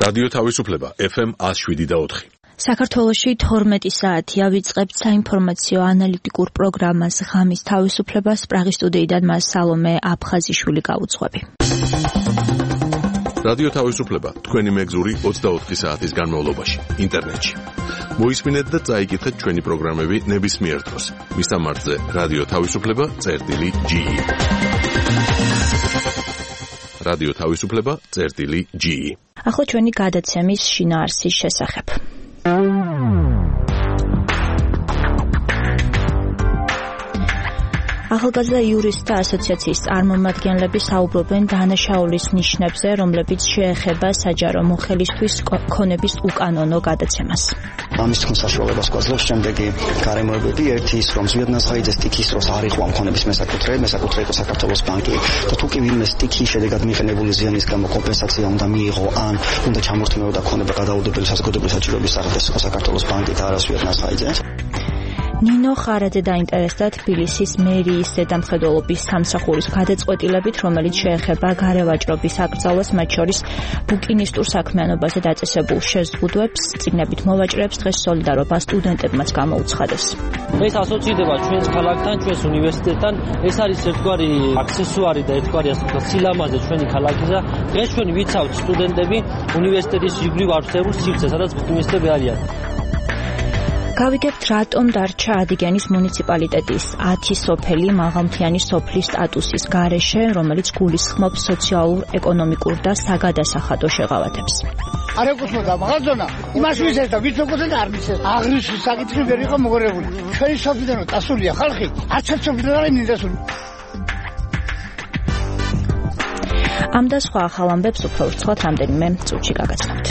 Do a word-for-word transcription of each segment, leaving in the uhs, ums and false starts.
რადიო თავისუფლება ეფ ემ one oh seven და four. საქართველოში თორმეტი საათია ვიწყებთ საინფორმაციო ანალიტიკურ პროგრამას ღამის თავისუფლებას. პრაღის სტუდიიდან მას სალომე აფხაზიშვილი გაუძღვები. რადიო თავისუფლება თქვენი მეგზური ოცდაოთხი საათის განმავლობაში ინტერნეტში. მოისმინეთ და წაიკითხეთ ჩვენი პროგრამები ნებისმიერ დროს. მისამართზე რადიო თავისუფლება წერტილი ჯი ი. რადიო თავისუფლება წერტილი ჯი ი. ახლა ჩვენი გადაცემის შინაარსის შესახებ. ახალგაზრდა იურისტთა ასოციაციის წარმომადგენლები საუბრობენ დანაშაულის ნიშნებზე, რომლებიც შეეხება საჯარო მოხელისთვის ქონების უკანონო გადაცემას. ამის თქმის საშუალებას გვაძლევს შემდეგი გარემოებები. ერთი ის, რომ ზვიად ნაზღაიძეს სტიქის დროს არ იყო ამ ქონების მესაკუთრე, მესაკუთრე იყო საქართველოს ბანკი და თუ კი ვინმე სტიქის შედეგად მიღებული ზიანის გამო კომპენსაცია უნდა მიიღო, ან უნდა ჩამორთმეოდა ქონება გადაუდებელი საზოგადოებრივი საჭიროების სახით საქართველოს ბანკი და არა ზვიად ნაზღაიძე. ნინო ხარაძე დაინტერესდა თბილისის მერიის ზედამხედველობის სამსახურის გადაწყვეტილებით, რომელიც შეეხება გარევაჭრობის აკრძალვას, მათ შორის ბუკინისტურ საქმიანობაზე დაწესებულ შეზღუდვებს. წიგნებით მოვაჭრეებს დღეს სოლიდარობა სტუდენტებმაც გამოუცხადეს. ეს ასოცირდება ჩვენს ქალაქთან, ჩვენს უნივერსიტეტთან. ეს არის ერთგვარი აქსესუარი და ერთგვარი ასე ვთქვათ სილამაზე ჩვენი ქალაქისა. დღეს ჩვენ ვიცავთ სტუდენტები უნივერსიტეტის იგივე არსებულ სივრცეს, სადაც ბუკინისტები არიან. გავიგებთ, რატომ დარჩა ადიგენის მუნიციპალიტეტის ათი სოფელი მაღალმთიანი სოფლის სტატუსის გარეშე, რომელიც გულისხმობს სოციალურ, ეკონომიკურ და საგადასახადო შეღავათებს. არ ეკუთვნოდა მაღალზონა, იმას ვიზეს და ვიც ეკუთვნოდა არ მისეს. აღრიცხვის საკითხი ვერ იყო მოგორებული. ჩვენი სოფლიდან დასულია ხალხი, არც ერთ სოფლიდან არ მინდა დასული. ამ და სხვა ახალ ამბებს უფრო ვრცხვათ რამდენიმე წუთში გაგაცნობთ.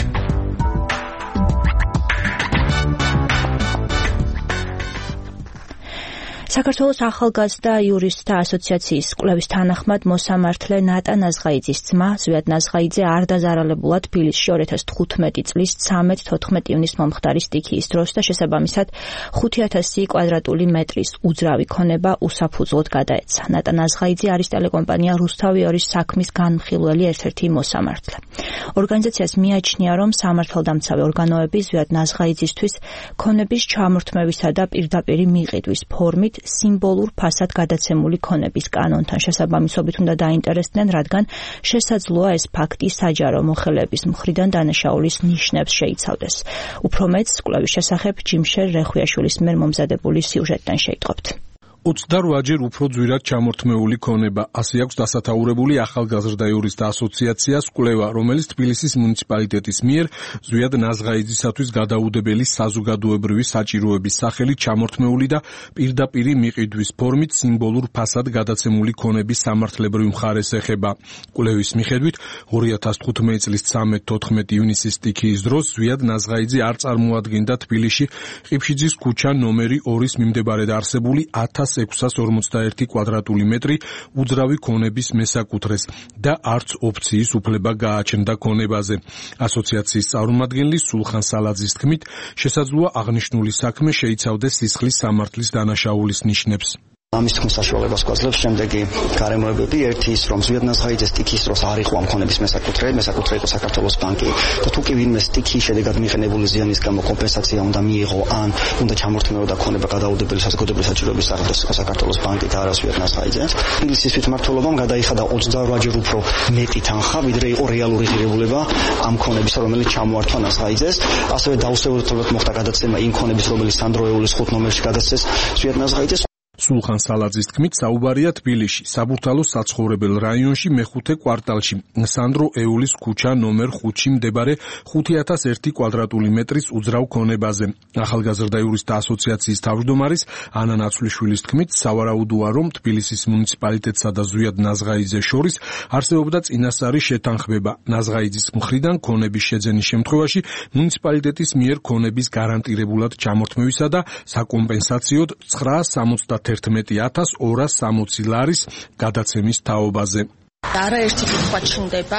საქართველოს ახალგაზრდა იურისტთა ასოციაციის კვლევის თანახმად მოსამართლე ნატა ნაზღაიძის ძმა ზვიად ნაზღაიძე არ დაზარალებულად თბილისში ორი ათას თხუთმეტი წლის ცამეტ-თოთხმეტ ივნის მომხდარი სტიქიის დროს და შესაბამისად ხუთი ათასი კვადრატული მეტრის უძრავი ქონება უსაფუძვლოდ გადაეცა. ნატა ნაზღაიძე არის ტელეკომპანია რუსთავი ორის საქმის განხილველი ერთ-ერთი მოსამართლე. ორგანიზაციას მიაჩნია, რომ სამართალდამცავი ორგანოები ზვიად ნაზღაიძისთვის ქონების ჩამორთმევისა და პირდაპირი მიყიდვის ფორმით სიმბოლურ ფასად გადაცემული ქონების კანონთან შესაბამისობით უნდა დაინტერესდნენ, რადგან შესაძლოა ეს ფაქტი საჯარო მოხელეების მხრიდან დანაშაულის ნიშნებს შეიცავდეს. უფრო მეტს კვლევის შესახებ ჯიმშერ რეხვიაშვილის მიერ მომზადებული სიუჟეტიდან შეიტყობთ. ოცდარვაჯერ უფრო ძვირად ჩამორთმეული ქონება, ასე აქვს დასათაურებული ახალგაზრდა იურისტთა ასოციაციას კვლევა, რომელიც თბილისის მუნიციპალიტეტის მიერ ზვიად ნაზღაიძისათვის გადაუდებელი საზოგადოებრივი საჭიროების სახელით ჩამორთმეული და პირდაპირი მიყიდვის ფორმით სიმბოლურ ფასად გადაცემული ქონების სამართლებრივ მხარეს ეხება. კვლევის მიხედვით ორი ათას თხუთმეტი წლის ცამეტ-თოთხმეტ ივნისის სტიქიის დროს ზვიად ნაზღაიძე არ წარმოადგენდა თბილისში ყიფშიძის ქუჩა ნომერი ორის მიმდებარედ არსებული ათას ექვსას ორმოცდაერთი კვადრატული მეტრი უძრავი ქონების მესაკუთრეს და არც ოფციის უფლება გააჩნდა ქონებაზე. ასოციაციის წარმომადგენელი სულხან სალაძის თქმით, შესაძლოა აღნიშნული საქმე შეიცავდეს სისხლის სამართლის დანაშაულის ნიშნებს. ამის თქმის საშუალებას გვაძლევს შემდეგი გარემოებები. ერთი ის, რომ ზვიად ნაზღაიძეს სტიქის დროს არ იყო ამ ქონების მესაკუთრე, მესაკუთრე იყო საქართველოს ბანკი და თუ კი ვინმე სტიქის შედეგად მიღებული ზიანის გამო კომპენსაცია უნდა მიიღო, ან უნდა ჩამორთმეოდა ქონება გადაუდებელი საზოგადოებრივი საჭიროების სახით საქართველოს ბანკი და არა ზვიად ნაზღაიძე. თბილისის თვითმმართველობამ გადაიხადა ოცდარვაჯერ უფრო მეტი თანხა, ვიდრე იყო რეალური ღირებულება ამ ქონების, რომელიც ჩამოართვა ნაზღაიძეს. ასევე დაუსრულებლად მოხდა გადაცემა იმ ქონების, რომელიც სანდროეულის ხუთ ნომერში გადაცეს ზვიად ნაზღაიძეს. სულხან სალაძის თქმით, საუბარია თბილისში, საბურთალოს საცხოვრებელ რაიონში მეხუთე კვარტალში, სანდრო ეულის ქუჩა ნომერ ხუთში მდებარე ხუთი ათას ერთი კვადრატული მეტრის უძრავ ქონებაზე. ახალგაზრდა იურისტთა ასოციაციის თავმჯდომარის ანა ნაცვლიშვილის თქმით, სავარაუდოა, რომ თბილისის მუნიციპალიტეტსა და ზვიად ნაზღაიძეს შორის არსებობდა წინასწარი შეთანხმება. ნაზღაიძის მხრიდან ქონების შეძენის შემთხვევაში მუნიციპალიტეტის მიერ ქონების გარანტირებულად ჩამორთმევისა და საკომპენსაციოდ ცხრაას სამოცდათერთმეტი ათას ორას სამოცი ლარის გადაცემის თაობაზე. არაერთი კითხვა ჩნდება,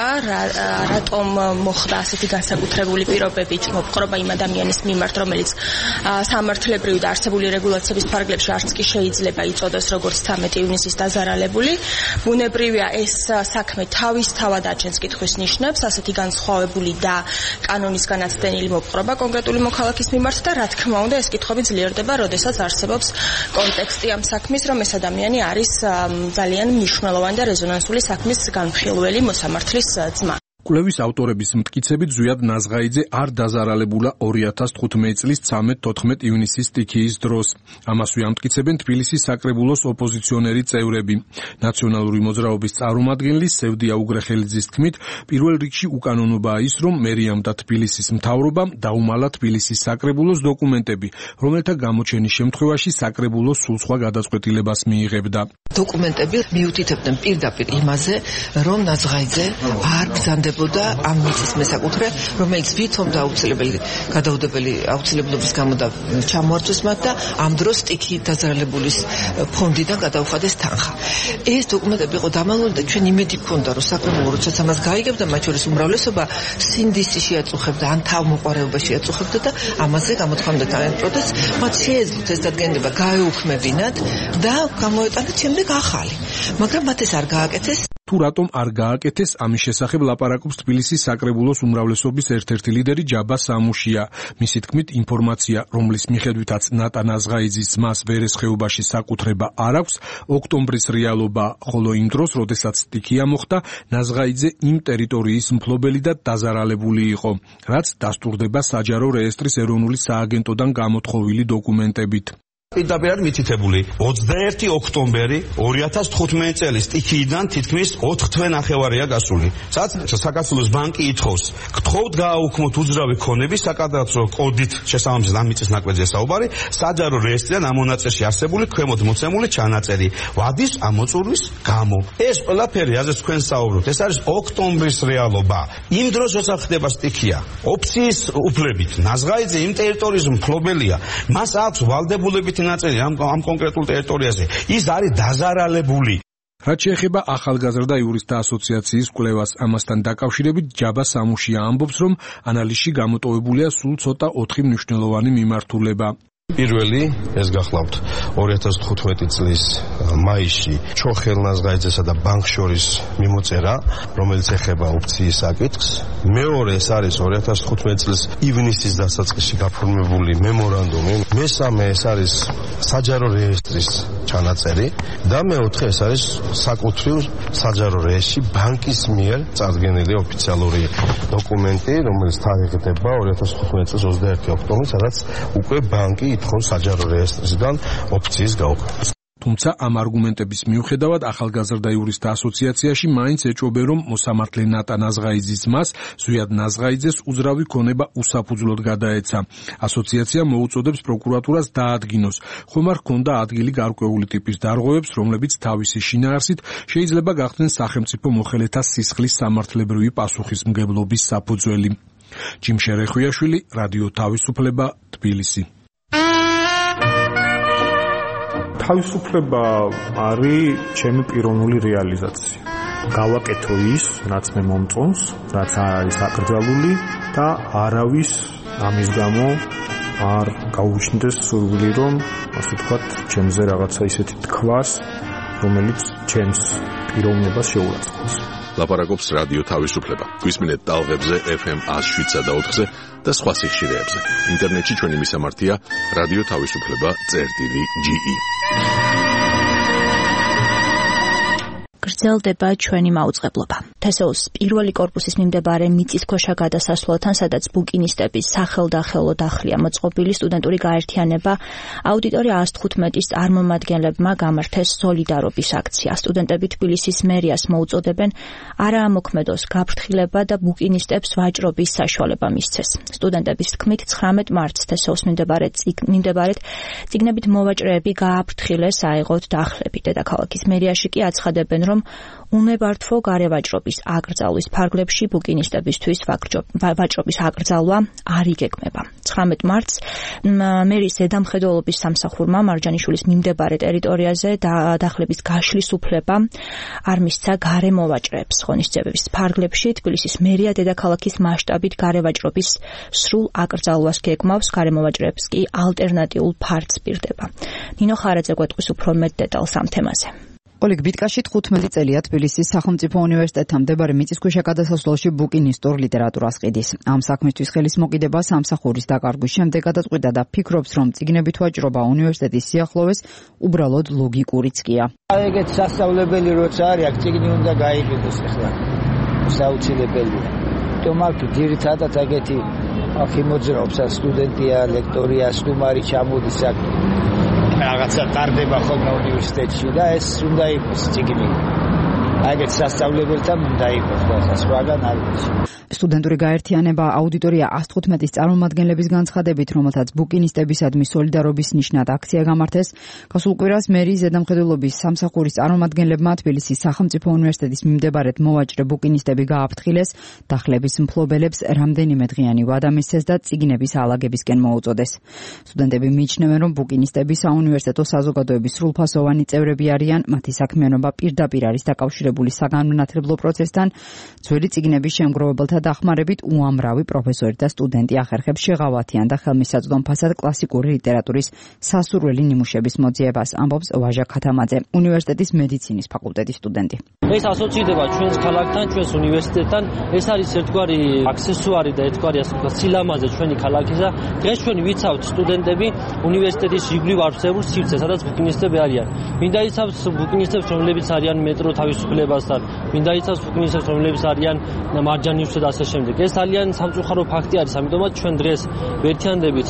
რატომ მოხდა ასეთი განსაკუთრებული პირობებით მოპყრობა იმ ადამიანის მიმართ, რომელიც სამართლებრივი და არსებული რეგულაციების ფარგლებში არც კი შეიძლება იწოდოს როგორც ცამეტი ივნისის დაზარალებული. ბუნებრივია ეს საქმე თავისთავად აჩენს კითხვის ნიშნებს, ასეთი განსხვავებული და კანონისგან აცდენილი მოპყრობა კონკრეტული მოქალაქის მიმართ და რა თქმა უნდა ეს კითხვები ძლიერდება, როდესაც არსებობს კონტექსტი ამ საქმის, რომ ეს ადამიანი არის ძალიან მნიშვნელოვანი და რეზონანსული საქმის განხილველი მოსამართლის ძმა. კვლევის ავტორების მტკიცებით ზვიად ნაზღაიძე არ დაზარალებულა ორი ათას თხუთმეტი წლის ცამეტ-თოთხმეტ ივნისის სტიქიის დროს. ამასვე ამტკიცებენ თბილისის საკრებულოს ოპოზიციონერი წევრები. ნაციონალური მოძრაობის წარმომადგენელი სევდია უგრეხელიძის თქმით, პირველ რიგში უკანონობაა ის, რომ მერიამ და თბილისის მთავრობამ დაუმალა თბილისის საკრებულოს დოკუმენტები, რომელთა გამოჩენის შემთხვევაში საკრებულო სულ სხვა გადაწყვეტილებას მიიღებდა. დოკუმენტები მიუთითებდნენ პირდაპირ იმაზე, რომ ნაზღაიძე არ ბრძანდება და ამ მიწის მესაკუთრე, რომელიც ვითომ და აუცილებელი გადაუდებელი აუცილებლობის გამო და ჩამოართვეს მათ და ამ დროს სტიქი დაზარალებულის ფონდიდან გადაუხადეს თანხა. ეს დოკუმენტები იყო დამალული და ჩვენ იმედი გქონდა, რომ საკრებულო როდესაც ამას გაიგებდა, მათ შორის უმრავლესობა სინდისი შეაწუხებდა, ან თავმოყარება შეაწუხებდა და ამაზე გამოთქვამდა თანაბროდეს, მათ შეეძლოთ ეს დადგენილება გაეუქმებინათ და გამოეტანათ შემდეგ ახალი. მაგრამ მათ ეს არ გააკეთეს. თუ რატომ არ გააკეთეს, ამის შესახებ ლაპარაკობს თბილისის საკრებულოს უმრავლესობის ერთ-ერთი ლიდერი ჯაბა სამუშია. მისი თქმით, ინფორმაცია, რომლის მიხედვითაც ნატა ნაზღაიძის ძმას ვერესხეობაში საკუთრება არ აქვს, ოქტომბრის რეალობა, ხოლო იმ დროს, როდესაც სტიქია მოხდა, ნაზღაიძე იმ ტერიტორიის მფლობელი და დაზარალებული იყო, რაც დასტურდება საჯარო რეესტრის ეროვნული სააგენტოდან გამოთხოვილი დოკუმენტებით. პირდაპირ მითითებული ოცდაერთი ოქტომბერი ორი ათას თხუთმეტი წლის სტიქიიდან თითქმის ოთხ თვე ნახევარია გასული. სადაც საქართველოს ბანკი ითხოვს, გთხოვთ გააუქმოთ უძრავი ქონები საკადასტრო კოდით შესაბამისად ამ მიწის ნაკვეთზე საუბარი, საჯარო რეესტრიდან ამ მონაწილეში არსებული ქვემოთ მოცემული ჩანაწერი ვადის ამოწურვის გამო. ეს ყველაფერი, რაზეც თქვენ საუბრობთ, ეს არის ოქტომბრის რეალობა. იმ დროს როცა ხდება სტიქია, ოფციის უფლებით ნაზღაიძე იმ ტერიტორიის მფლობელია, მას აქვს ვალდებულებითი ნაწილი ამ ამ კონკრეტულ ტერიტორიაზე. ის არის დაზარალებული. რაც შეეხება ახალგაზრდა იურისტთა ასოციაციის კვლევას, ამასთან დაკავშირებით ჯაბა სამუშია ამბობს, რომ ანალიზში გამოტოვებულია სულ ცოტა ოთხი მნიშვნელოვანი მიმართულება. პირველი ეს გახლავთ ორი ათას თხუთმეტი წლის მაისში ჩოხელ ნაზღაიძესა და ბანკს შორის მიმოწერა, რომელიც ეხება ოფციის საკითხს. მეორე ეს არის ორი ათას თხუთმეტი წლის ივნისის დასაწყისში გაფორმებული მემორანდუმი. მესამე ეს არის საჯარო რეესტრის ჩანაწერი და მეოთხე ეს არის საკუთრივ საჯარო რეესტრში ბანკის მიერ წარდგენილი ოფიციალური დოკუმენტი, რომელიც თარიღდება ორი ათას თხუთმეტი წლის ოცდაერთი ოქტომბრი, სადაც უკვე ბანკი ითხოვს საჯარო რეესტრიდან ოფციის გაუქმებას. თუმცა ამ არგუმენტების მიუხედავად ახალგაზრდა იურისტთა ასოციაციაში მაინც ეჭვობენ, რომ მოსამართლე ნატა ნაზღაიძის ძმას ზვიად ნაზღაიძეს უძრავი ქონება უსაფუძვლოდ გადაეცა. ასოციაცია მოუწოდებს პროკურატურას დაადგინოს, ხომ არ ჰქონდა ადგილი გარკვეული ტიპის დარღვევებს, რომლებიც თავისი შინაარსით შეიძლება გახდნენ სახელმწიფო მოხელეთა სისხლის სამართლებრივი პასუხისმგებლობის საფუძველი. ჯიმშე რეხვიაშვილი, რადიო თავისუფლება, თბილისი. თავისუფლება არის ჩემი პიროვნული რეალიზაცია. გავაკეთო ის, რაც მე მომწონს, რაც არის აკრძალული და არავის ამის გამო არ გაუჩნდეს სურვილი, რომ ასე ვთქვათ, ჩემზე რაღაცა ისეთი თქვას, რომელიც ჩემს პიროვნებას შეურაცხყოფს. ლაპარაკობს რადიო თავისუფლება. გვისმინეთ ტალღებზე ეფ ემ ას შვიდსა და ოთხზე და სხვა სიხშირეებზე. ინტერნეტში ჩვენი მისამართია რადიო თავისუფლება წერტილი ჯი ი. გრძელდება ჩვენი მაუწყებლობა. თესეუს პირველი კორპუსის მიმდებარე მიწისქვეშა გადასასვლელთან, სადაც ბუკინისტების სახელდახელო დახლია მოწყობილი სტუდენტური გაერთიანება, აუდიტორი ას თხუთმეტის წარმომადგენლებმა გამართეს სოლიდარობის აქცია. სტუდენტები თბილისის მერიას მოუწოდებენ არა ამოქმედოს გაფრთხილება და ბუკინისტებს ვაჭრობის საშუალება მისცეს. სტუდენტების თქმით ცხრამეტ მარტს თესეუს მიმდებარედ მიმდებარედ წიგნებით მოვაჭრეები გააფრთხილეს აიღოთ დახლები. დედაქალაქის მერიაში კი აცხადებენ, რომ უნებართვო გარევაჭრობის ვაჭრობის აკრძალვის ფარგლებში ბუკინისტებისთვის ვაჭრობის აკრძალვა არ იგეგმება. ცხრამეტ მარტს მერის ზედამხედველობის სამსახურმა მარჯანიშვილის მიმდებარე ტერიტორიაზე დახლების გაშლის უფლება არ მისცა გარემოვაჭრეებს. ღონისძიებების ფარგლებში თბილისის მერია დედაქალაქის მასშტაბით გარევაჭრობის სრულ აკრძალვას გეგმავს, გარემოვაჭრეებს კი ალტერნატიულ ფარდს პირდება. ნინო ხარაძე გვეტყვის უფრო მეტ დეტალს ამ თემაზე. ოლეგ ბიტკაში თხუთმეტი წელია თბილისის სახელმწიფო უნივერსიტეტთან მდებარე მიწისქვეშა გადასასვლელში ბუკინისტურ ლიტერატურას ყიდის. ამ საქმისთვის ხელისმოყიდება სამსახურის დაკარგვის შემდეგ გადაწყვიტა და ფიქრობს, რომ წიგნებით ვაჭრობა უნივერსიტეტის სიახლოვეს უბრალოდ ლოგიკურიც კია. ეგეთ სასწავლებელი როცა არის, აქ წიგნი უნდა გაიყიდოს ახლა. საუცილებელია. თუმცა ძირითადად ეგეთი აქ იმოძრაობს სტუდენტია, ლექტორია, სტუმარი ჩამოდის აქ. რაღაცა ტარდება ხოლმე უნივერსიტეტში და ეს უნდა იყოს წიგნი. აგეთ სასწავლებელთან უნდა იყოს და სხვაგან არ ვიცი. სტუდენტური გაერთიანება აუდიტორია ას თხუთმეტის წარმომადგენლების განცხადებით, რომელთაც ბუკინისტებისადმი სოლიდარობის ნიშნად აქცია გამართეს, გასულ კვირას მერიის ზედამხედველობის სამსახურის წარმომადგენლებმა თბილისის სახელმწიფო უნივერსიტეტის მიმდებარედ მოვაჭრე ბუკინისტები გააფრთხილეს, დახლების მფლობელებს რამდენიმე დღიანი ვადა მისცეს და წიგნების ალაგებისკენ მოუწოდეს. სტუდენტები მიიჩნევენ, რომ ბუკინისტები საუნივერსიტეტო საზოგადოების სრულფასოვანი წევრები არიან, მათი საქმიანობა პირდაპირ არის დაკავშირებული საგანმანათლებლო პროცესთან, ძველი წიგნების შემგროვებელთა დახმარებით უამრავი პროფესორი და სტუდენტი ახერხებს შეღავათიან და ხელმისაწვდომ ფასად კლასიკური ლიტერატურის სასურველი ნიმუშების მოძიებას, ამბობს ვაჟა ქათამაძე, უნივერსიტეტის მედიცინის ფაკულტეტის სტუდენტი. ეს ასოცირდება ჩვენს ქალაქთან, ჩვენს უნივერსიტეტთან, ეს არის ერთგვარი აქსესუარი და ერთგვარი ასე ვთქვათ სილამაზე ჩვენი ქალაქისა. დღეს ჩვენ ვიცავთ სტუდენტები უნივერსიტეტის ირგვლივ არსებულ სივრცეს, სადაც ბუკინისტები არიან. მინდა იცავს ბუკინისტებს, რომლებიც არიან მეტრო თავისუფლებასთან, მინდა იცავს ბუკინისტებს, რომლებიც არიან მარჯანიშვილს და ასე შემდეგ. ეს ძალიან სამწუხარო ფაქტი არის, ამიტომაც ჩვენ დღეს ვერთიანდებით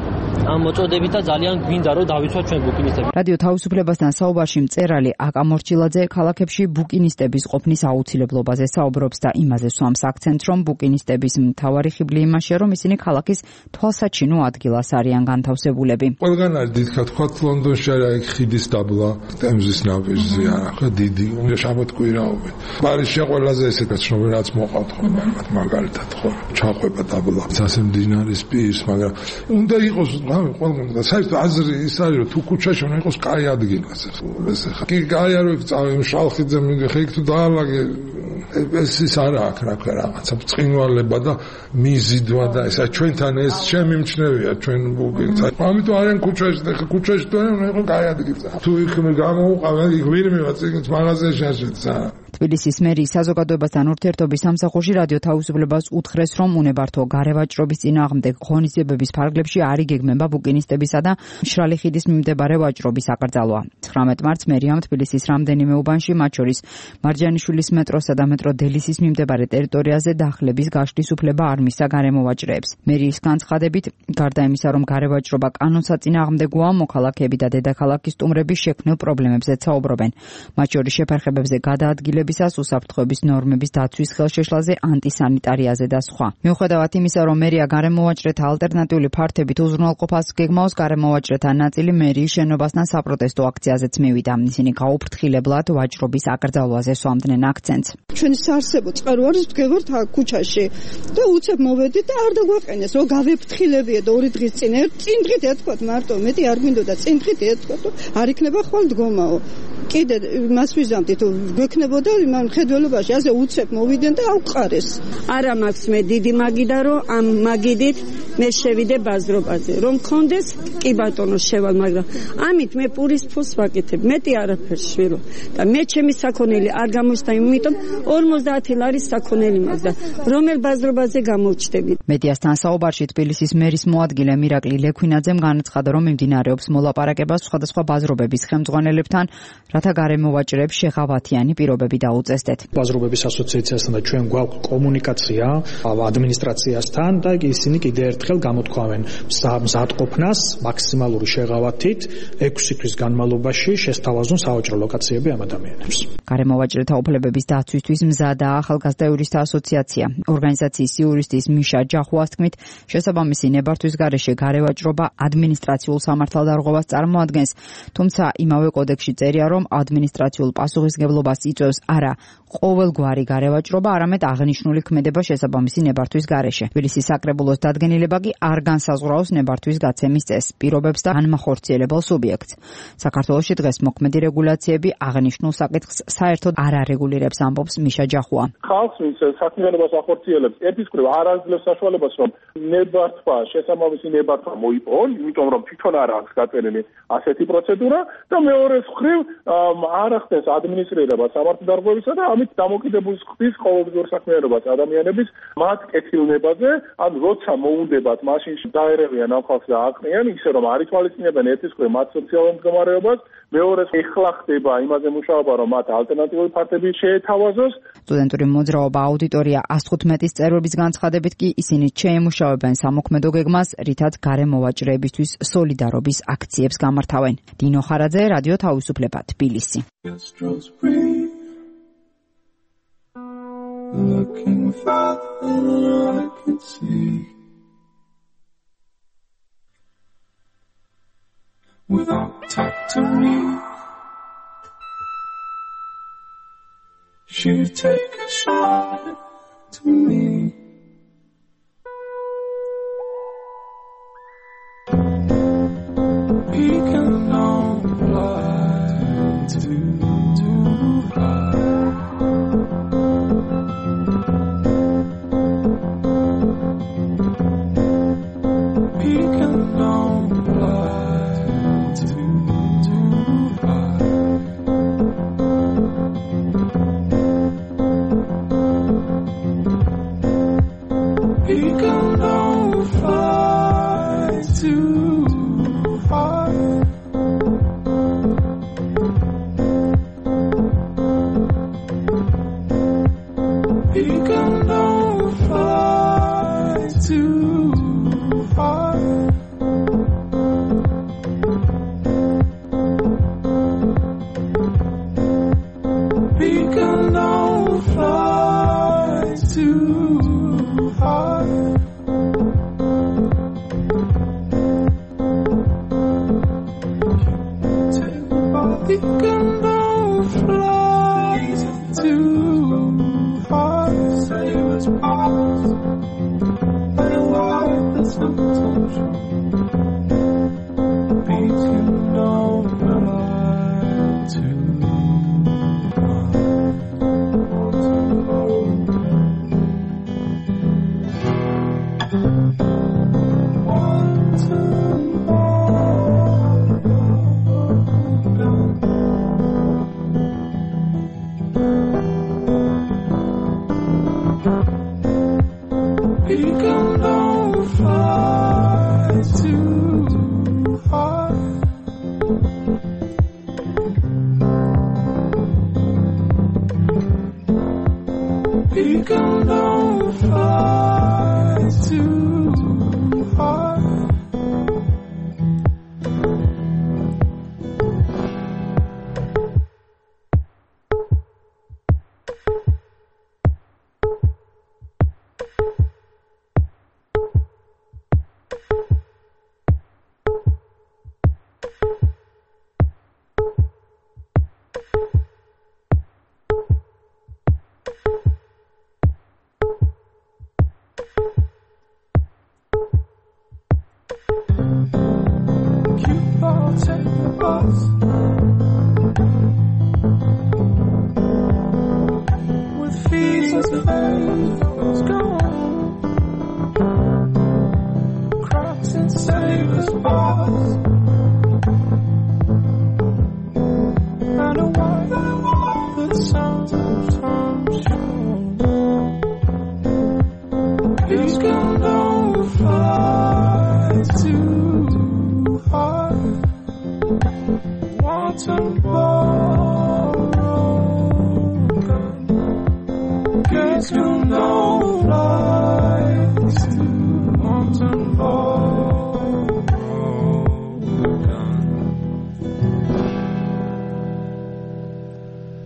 ამ მოწოდებით და ძალიან გვინდა რომ დავიცვათ ჩვენ ბუკინისტები. რადიო თავისუფლებასთან საუბარში მწერალი აკა მორჩილაძე ქალაქებში ბუკინისტების ყოფნის აუცილებლობაზე საუბრობს და იმაზე სვამს აქცენტს, რომ ბუკინისტების მთავარი ხიბლი იმაშია, რომ ისინი ქალაქის თვალსაჩინო ადგილას არიან განთავსებულები. ყველგან არის დიდხანს თქვათ ლონდონში არის ხიდის დაბლა, ტემზის ნაპირზე არა, ხო დიდი შაბათკვირაობით. პარიზში ყველაზე ესეთი ცნობილი რაც მოყავთ ხოლმე მაგალითად ხო ჩაყვება დაბლა. ასე მდინარის პირს, მაგრამ უნდა იყოს ყველგან და საერთოდ აზრი ის არის რომ თუ ქუჩაში უნდა იყოს კაი ადგილას ეს ხა კი კაი არ ვიქ წავი შალხიძე მინდა ხე იქ თუ დაალაგე ეს ის არა აქ რა ქვია რაღაცა ბრწყინვალება და მიზიდვა და ესა ჩვენთან ეს შემიმჩნევია ჩვენ ბუკინგს ამიტომ არიან ქუჩაში და ხა ქუჩაში თუ არა უნდა იყოს კაი ადგილზე თუ იქ გამოვყავ იქ ვერ მივა წიგნს მაღაზიაში ასეთს არა. თბილისის მერიის საზოგადოებასთან ურთიერთობის სამსახურში რადიო თავისუფლებას უთხრეს, რომ უნებართო გარევაჭრობის წინააღმდეგ ღონისძიებების ფარგლებში არ იგეგმება ბუკინისტებისა და მშრალი ხიდის მიმდებარე ვაჭრობის აკრძალვა. ცხრამეტ მარტს მერიამ თბილისის რამდენიმე უბანში, მათ შორის მარჯანიშვილის მეტროსა და მეტრო დელისის მიმდებარე ტერიტორიაზე დახლების გაშლის უფლება არ მისცა გარემოვაჭრეებს. მერიის განცხადებით, გარდა იმისა, რომ გარევაჭრობა კანონსაწინააღმდეგოა, მოქალაქეები და დედაქალაქის სტუმრები შექმნილ პრობლემებზეც საუბრობენ. მათ შორის შეფერხებებზე გადაადგილების უსაფრთხოების ნორმების დაცვის ხელშეშლაზე, ანტისანიტარიაზე და სხვა. მიუხედავად იმისა, რომ მერია გარემოვაჭრეთა ალტერნატიული ფართებით უზრუნველყოფას გეგმავს, გარემოვაჭრეთა ნაწილი მერიის შენობასთან საპროტესტო აქციაზეც მივიდა. ისინი გაუფრთხილებლად ვაჭრობის აკრძალვაზე სვამდნენ აქცენტს. ჩვენი საარსებო წყარო არის ვდგევართ ქუჩაში და უცებ მოვედით და არ დაგვაყენეს, რომ გავეფრთხილებია და ორი დღის წინ წინ დღით ეთქვათ მარტო, მეტი არ გვინდოდა წინ დღით ეთქვათ, არ იქნება ხვალ დგომაო. კიდე მას ვიზამთით, გვექნებოდა იმან მხედველობაში, ასე უცებ მოვიდნენ და ავყარეს. არა მაქვს მე დიდი მაგიდა, რომ ამ მაგიდით მე შევიდე ბაზრობაზე, რომ მქონდეს კი ბატონო შევალ, მაგრამ ამით მე პურის ფულს ვაკეთებ, მეტი არაფერს შვილო. და მე ჩემი საქონელი არ გამოსდა, იმიტომ ორმოცდაათი ლარის საქონელი მაქვს და რომელ ბაზრობაზე გამოვჩდები. მედიასთან საუბარში თბილისის მერის მოადგილე მირაკლი ლექვინაძემ განაცხადა, რომ მიმდინარეობს მოლაპარაკება სხვადასხვა ბაზრობების ხელმძღვანელებთან, რათა გარემოვაჭრეებს შეღავათიანი პირობები დაუწესდეთ. ბაზრობების ასოციაციასთან და ჩვენ გვაქვს კომუნიკაცია ადმინისტრაციასთან და ისინი კიდევ ერთხელ გამოთქვამენ მზადყოფნას მაქსიმალური შეღავათით ექვსი თვის განმავლობაში შესთავაზონ სავაჭრო ლოკაციები ამ ადამიანებს. გარემოვაჭრეთა უფლებების დაცვისთვის მზადაა ახალგაზრდა იურისტთა ასოციაცია. ორგანიზაციის იურისტის მიშა ჯახუას თქმით, შესაბამისი ნებართვის გარეშე გარევაჭრობა ადმინისტრაციულ სამართალდარღვევას წარმოადგენს, თუმცა იმავე კოდექსში წერია, რომ ადმინისტრაციულ პასუხისმგებლობას იწვევს არა ყოველგვარი გარევაჭრობა, არამედ აღნიშნული ქმედება შესაბამისი ნებართვის გარეშე. თბილისის საკრებულოს დადგენილება კი არ განსაზღვრავს ნებართვის გაცემის წესს, პირობებს და განმახორციელებელ სუბიექტს. საქართველოში დღეს მოქმედი რეგულაციები აღნიშნულ საკითხს საერთოდ არ არეგულირებს, ამბობს მიშა ჯახუა. ხალხს ვინც საქმიანობას ახორციელებს, ერთის მხრივ არ აძლევს საშუალებას, რომ ნებართვა, შესაბამისი ნებართვა მოიპოვონ, იმიტომ რომ თვითონ არ აქვს გაწერილი ასეთი პროცედურა და მეორეს მხრივ არ ახდენს ადმინისტრირებას სამართალდარღვევისა და ამით დამოკიდებულს ხდის ყოველდღიურ საქმიანობას ადამიანების მათ კეთილნებაზე, ან როცა მოუნდებათ, მაშინ დაერევიან ამ ხალხს და აყრიან, ისე რომ არ ითვალისწინებენ ერთის მხრივ მათ სოციალურ მდგომარეობას, მეორეს ეხლა ხდება იმაზე მუშაობა, რომ მათ ალტერნატიული ფაქტები შეეთავაზოს. სტუდენტური მოძრაობა აუდიტორია ას თხუთმეტის წევრების განცხადებით კი ისინი შეემუშავებენ სამოქმედო გეგმას, რითაც გარემოვაჭრეებისთვის სოლიდარობის აქციებს გამართავენ. დინო ხარაძე, რადიო თავისუფლება, თბილისი. Looking farther than I can see, without talk to me, she'd take a shot to me. We can all fly to to fly.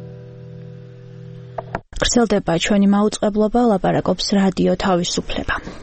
გრძელდება ჩვენი მაუწყებლობა, ლაპარაკობს რადიო თავისუფლება.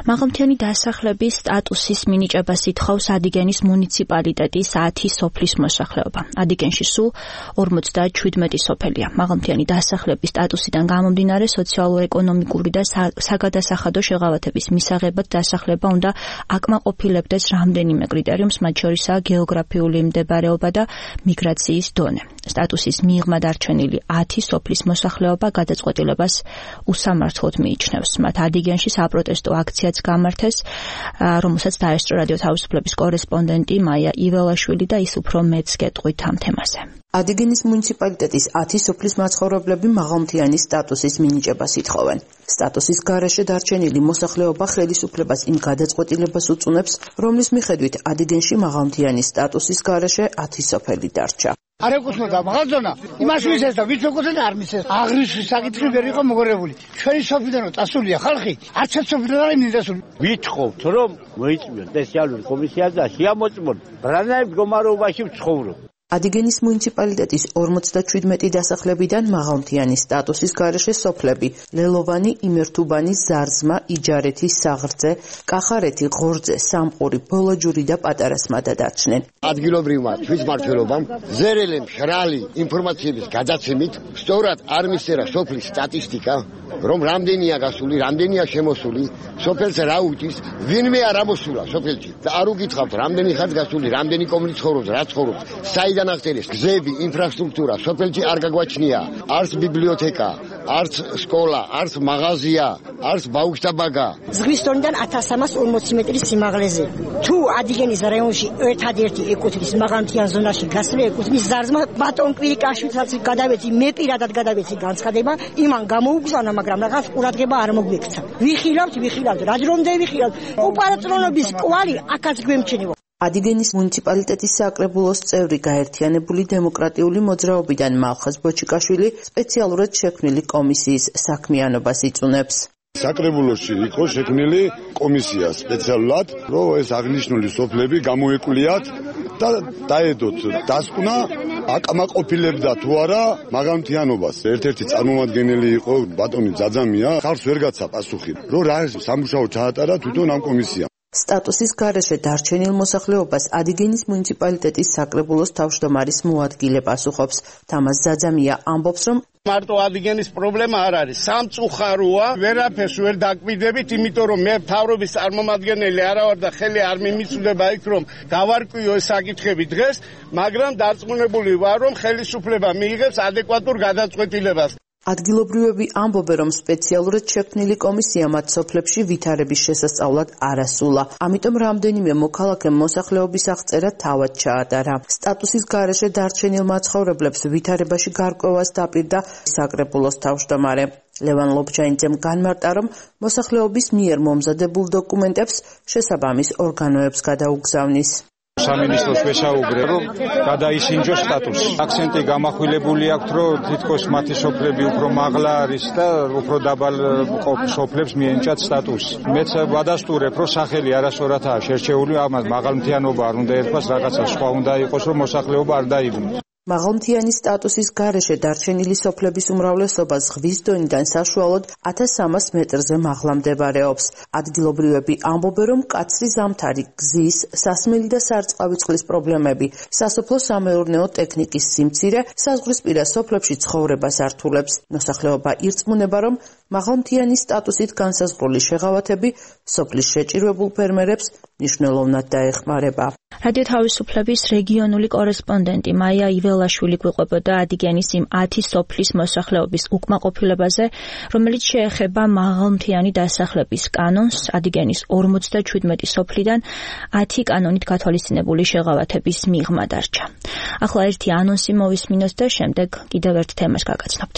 მაღალმთიანი დასახლების სტატუსის მინიჭებას ითხოვს ადიგენის მუნიციპალიტეტის ათი სოფლის მოსახლეობა. ადიგენში სულ ორმოცდაჩვიდმეტი სოფელია. მაღალმთიანი დასახლების სტატუსიდან გამომდინარე სოციალურ-ეკონომიკური და საგადასახადო შეღავათების მისაღებად დასახლება უნდა აკმაყოფილებდეს რამდენიმე კრიტერიუმს, მათ შორისაა გეოგრაფიული მდებარეობა და მიგრაციის დონე. სტატუსის მიღმა დარჩენილი ათი სოფლის მოსახლეობა გადაწყვეტილებას უსამართლოდ მიიჩნევს. მათ ადიგენში საპროტესტო აქციაც გამართეს, რომელსაც დაესწრო რადიო თავისუფლების კორესპონდენტი მაია იველაშვილი და ის უფრო მეც გეტყვით ამ თემაზე. ადიგენის მუნიციპალიტეტის ათი სოფლის მაცხოვრებლები მაღალმთიანი სტატუსის მინიჭებას ითხოვენ. სტატუსის გარეშე დარჩენილი მოსახლეობა ხელისუფლებას იმ გადაწყვეტილებას უწუნებს, რომლის მიხედვით ადიგენში მაღალმთიანი სტატუსის გარეშე ათი სოფელი დარჩა. არ ეკუთვნოდა მაღალზონა, იმას ვისეს და ვით ეკუთვნოდა არ მისეს. აღრიცხვის საკითხი ვერ იყო მოგორებული. ჩვენი სოფლიდან წასულია ხალხი, არც ერთ სოფლიდან არ იმდასული. ვითხოვთ, რომ მოიწვიონ სპეციალური კომისია და შეამოწმონ ბრანაებ მდგომარეობაში ვცხოვრობ. ადიგენის მუნიციპალიტეტის ორმოცდაჩვიდმეტი დასახლებიდან მაღალმთიანი სტატუსის გარეშე სოფლები ლელოვანი, იმერთუბანი, ზარზმა, იჯარეთი, საღრძე, კახარეთი, ღორძე, სამყური, ბოლოჯური და პატარა სმადა დარჩნენ. ადგილობრივმა თვითმმართველობამ ზერელი მშრალი ინფორმაციების გადაცემით სწორად არ მისწერა სოფლის სტატისტიკა, რომ რამდენია გასული, რამდენია შემოსული, სოფელს რა უჭირს, ვინმე არ ამოსულა სოფელში. და არ უკითხავთ, რამდენი ხანს გასული, რამდენი კომლი ცხოვრობს, რა ცხოვრობს, საიდან აღწერეს გზები, ინფრასტრუქტურა, სოფელში არ გაგვაჩნია, არც ბიბლიოთეკა, არც სკოლა, არც მაღაზია, არც ბაუქშტაბაგა. ზღვის დონიდან ათას სამას ორმოცი მეტრის სიმაღლეზე. თუ ადიგენის რაიონში ერთადერთი ეკუთვნის მაღალმთიან ზონაში გასული ეკუთვნის ზარზმა ბატონ კვირიკაშვილსაც გადავეცი, მე პირადად გადავეცი განცხადება, იმან გამოუგზავნა, მაგრამ რაღაც ყურადღება არ მოგვექცა. ვიხილავთ, ვიხილავთ, რა დრომდე ვიხილავთ. უპარაწრონობის კვალი აქაც გვემჩნევა. ადიგენის მუნიციპალიტეტის საკრებულოს წევრი გაერთიანებული დემოკრატიული მოძრაობიდან მალხაზ ბოჩიკაშვილი სპეციალურად შექმნილი კომისიის საქმიანობას იწუნებს. საკრებულოში იყო შექმნილი კომისია სპეციალურად, რომ ეს აღნიშნული სოფლები გამოეკვლიათ და დაედოთ დასკვნა, აკმაყოფილებდა თუ არა მაღალმთიანობას. ერთ-ერთი წარმომადგენელი იყო ბატონი ძაძამია, ხალხს ვერ გაცა პასუხი, რომ რა სამუშაო ჩაატარა თვითონ ამ კომისიამ. სტატუსის გარეშე დარჩენილ მოსახლეობას ადიგენის მუნიციპალიტეტის საკრებულოს თავმჯდომარის მოადგილე პასუხობს. თამაზ ზაძამია ამბობს, რომ მარტო ადიგენის პრობლემა არ არის, სამწუხაროა, ვერაფერს ვერ დაკვირდებით, იმიტომ რომ მე მთავრობის წარმომადგენელი არა ვარ და ხელი არ მიმიწვდება იქ, რომ დავარკვიო ეს საკითხები დღეს, მაგრამ დარწმუნებული ვარ, რომ ხელისუფლება მიიღებს ადეკვატურ გადაწყვეტილებას. ადგილობრივები ამბობენ, რომ სპეციალურად შექმნილი კომისია მათ სოფლებში ვითარების შესასწავლად არ ასულა. ამიტომ რამდენიმე მოქალაქემ მოსახლეობის აღწერა თავად ჩაატარა. სტატუსის გარეშე დარჩენილ მაცხოვრებლებს ვითარებაში გარკვევას დაპირდა საკრებულოს თავმჯდომარე. ლევან ლობჯანიძემ განმარტა, რომ მოსახლეობის მიერ მომზადებულ დოკუმენტებს შესაბამის ორგანოებს გადაუგზავნის. სამინისტროს ვესაუბრე, რომ გადაისინჯოს სტატუსი. აქცენტი გამახვილებული აქვს, რომ თითქოს მათი სოფლები უფრო მაღლა არის და უფრო დაბალ სოფლებს მიენიჭათ სტატუსი. მეც ვადასტურებ, რომ სახელი არასორათაა შერჩეული, ამას მაღალმთიანობა არ უნდა ერქვას, რაღაცა სხვა უნდა იყოს, რომ მოსახლეობა არ დაიბრუნოს. მაღალმთიანი სტატუსის გარეშე დარჩენილი სოფლების უმრავლესობა ზღვის დონიდან საშუალოდ ათას სამას მეტრზე მაღლა მდებარეობს. ადგილობრივები ამბობენ, რომ მკაცრი ზამთარი, გზის, სასმელი და სარწყავი წყლის პრობლემები, სასოფლო-სამეურნეო ტექნიკის სიმცირე საზღვრისპირა სოფლებში ცხოვრებას ართულებს. მოსახლეობა ირწმუნება, რომ მაღალმთიანი სტატუსით განსაზღვრული შეღავათები სოფლის შეჭირვებულ ფერმერებს მნიშვნელოვნად დაეხმარება. რადიო თავისუფლების რეგიონული კორესპონდენტი მაია იველაშვილი გვიყვებოდა ადიგენის იმ ათი სოფლის მოსახლეობის უკმაყოფილებაზე, რომელიც შეეხება მაღალმთიანი დასახლების კანონს. ადიგენის ორმოცდაჩვიდმეტი სოფლიდან ათი კანონით გათვალისწინებული შეღავათების მიღმა დარჩა. ახლა ერთი ანონსი მოვისმინოთ და შემდეგ კიდევ ერთ თემას გაგაცნობთ.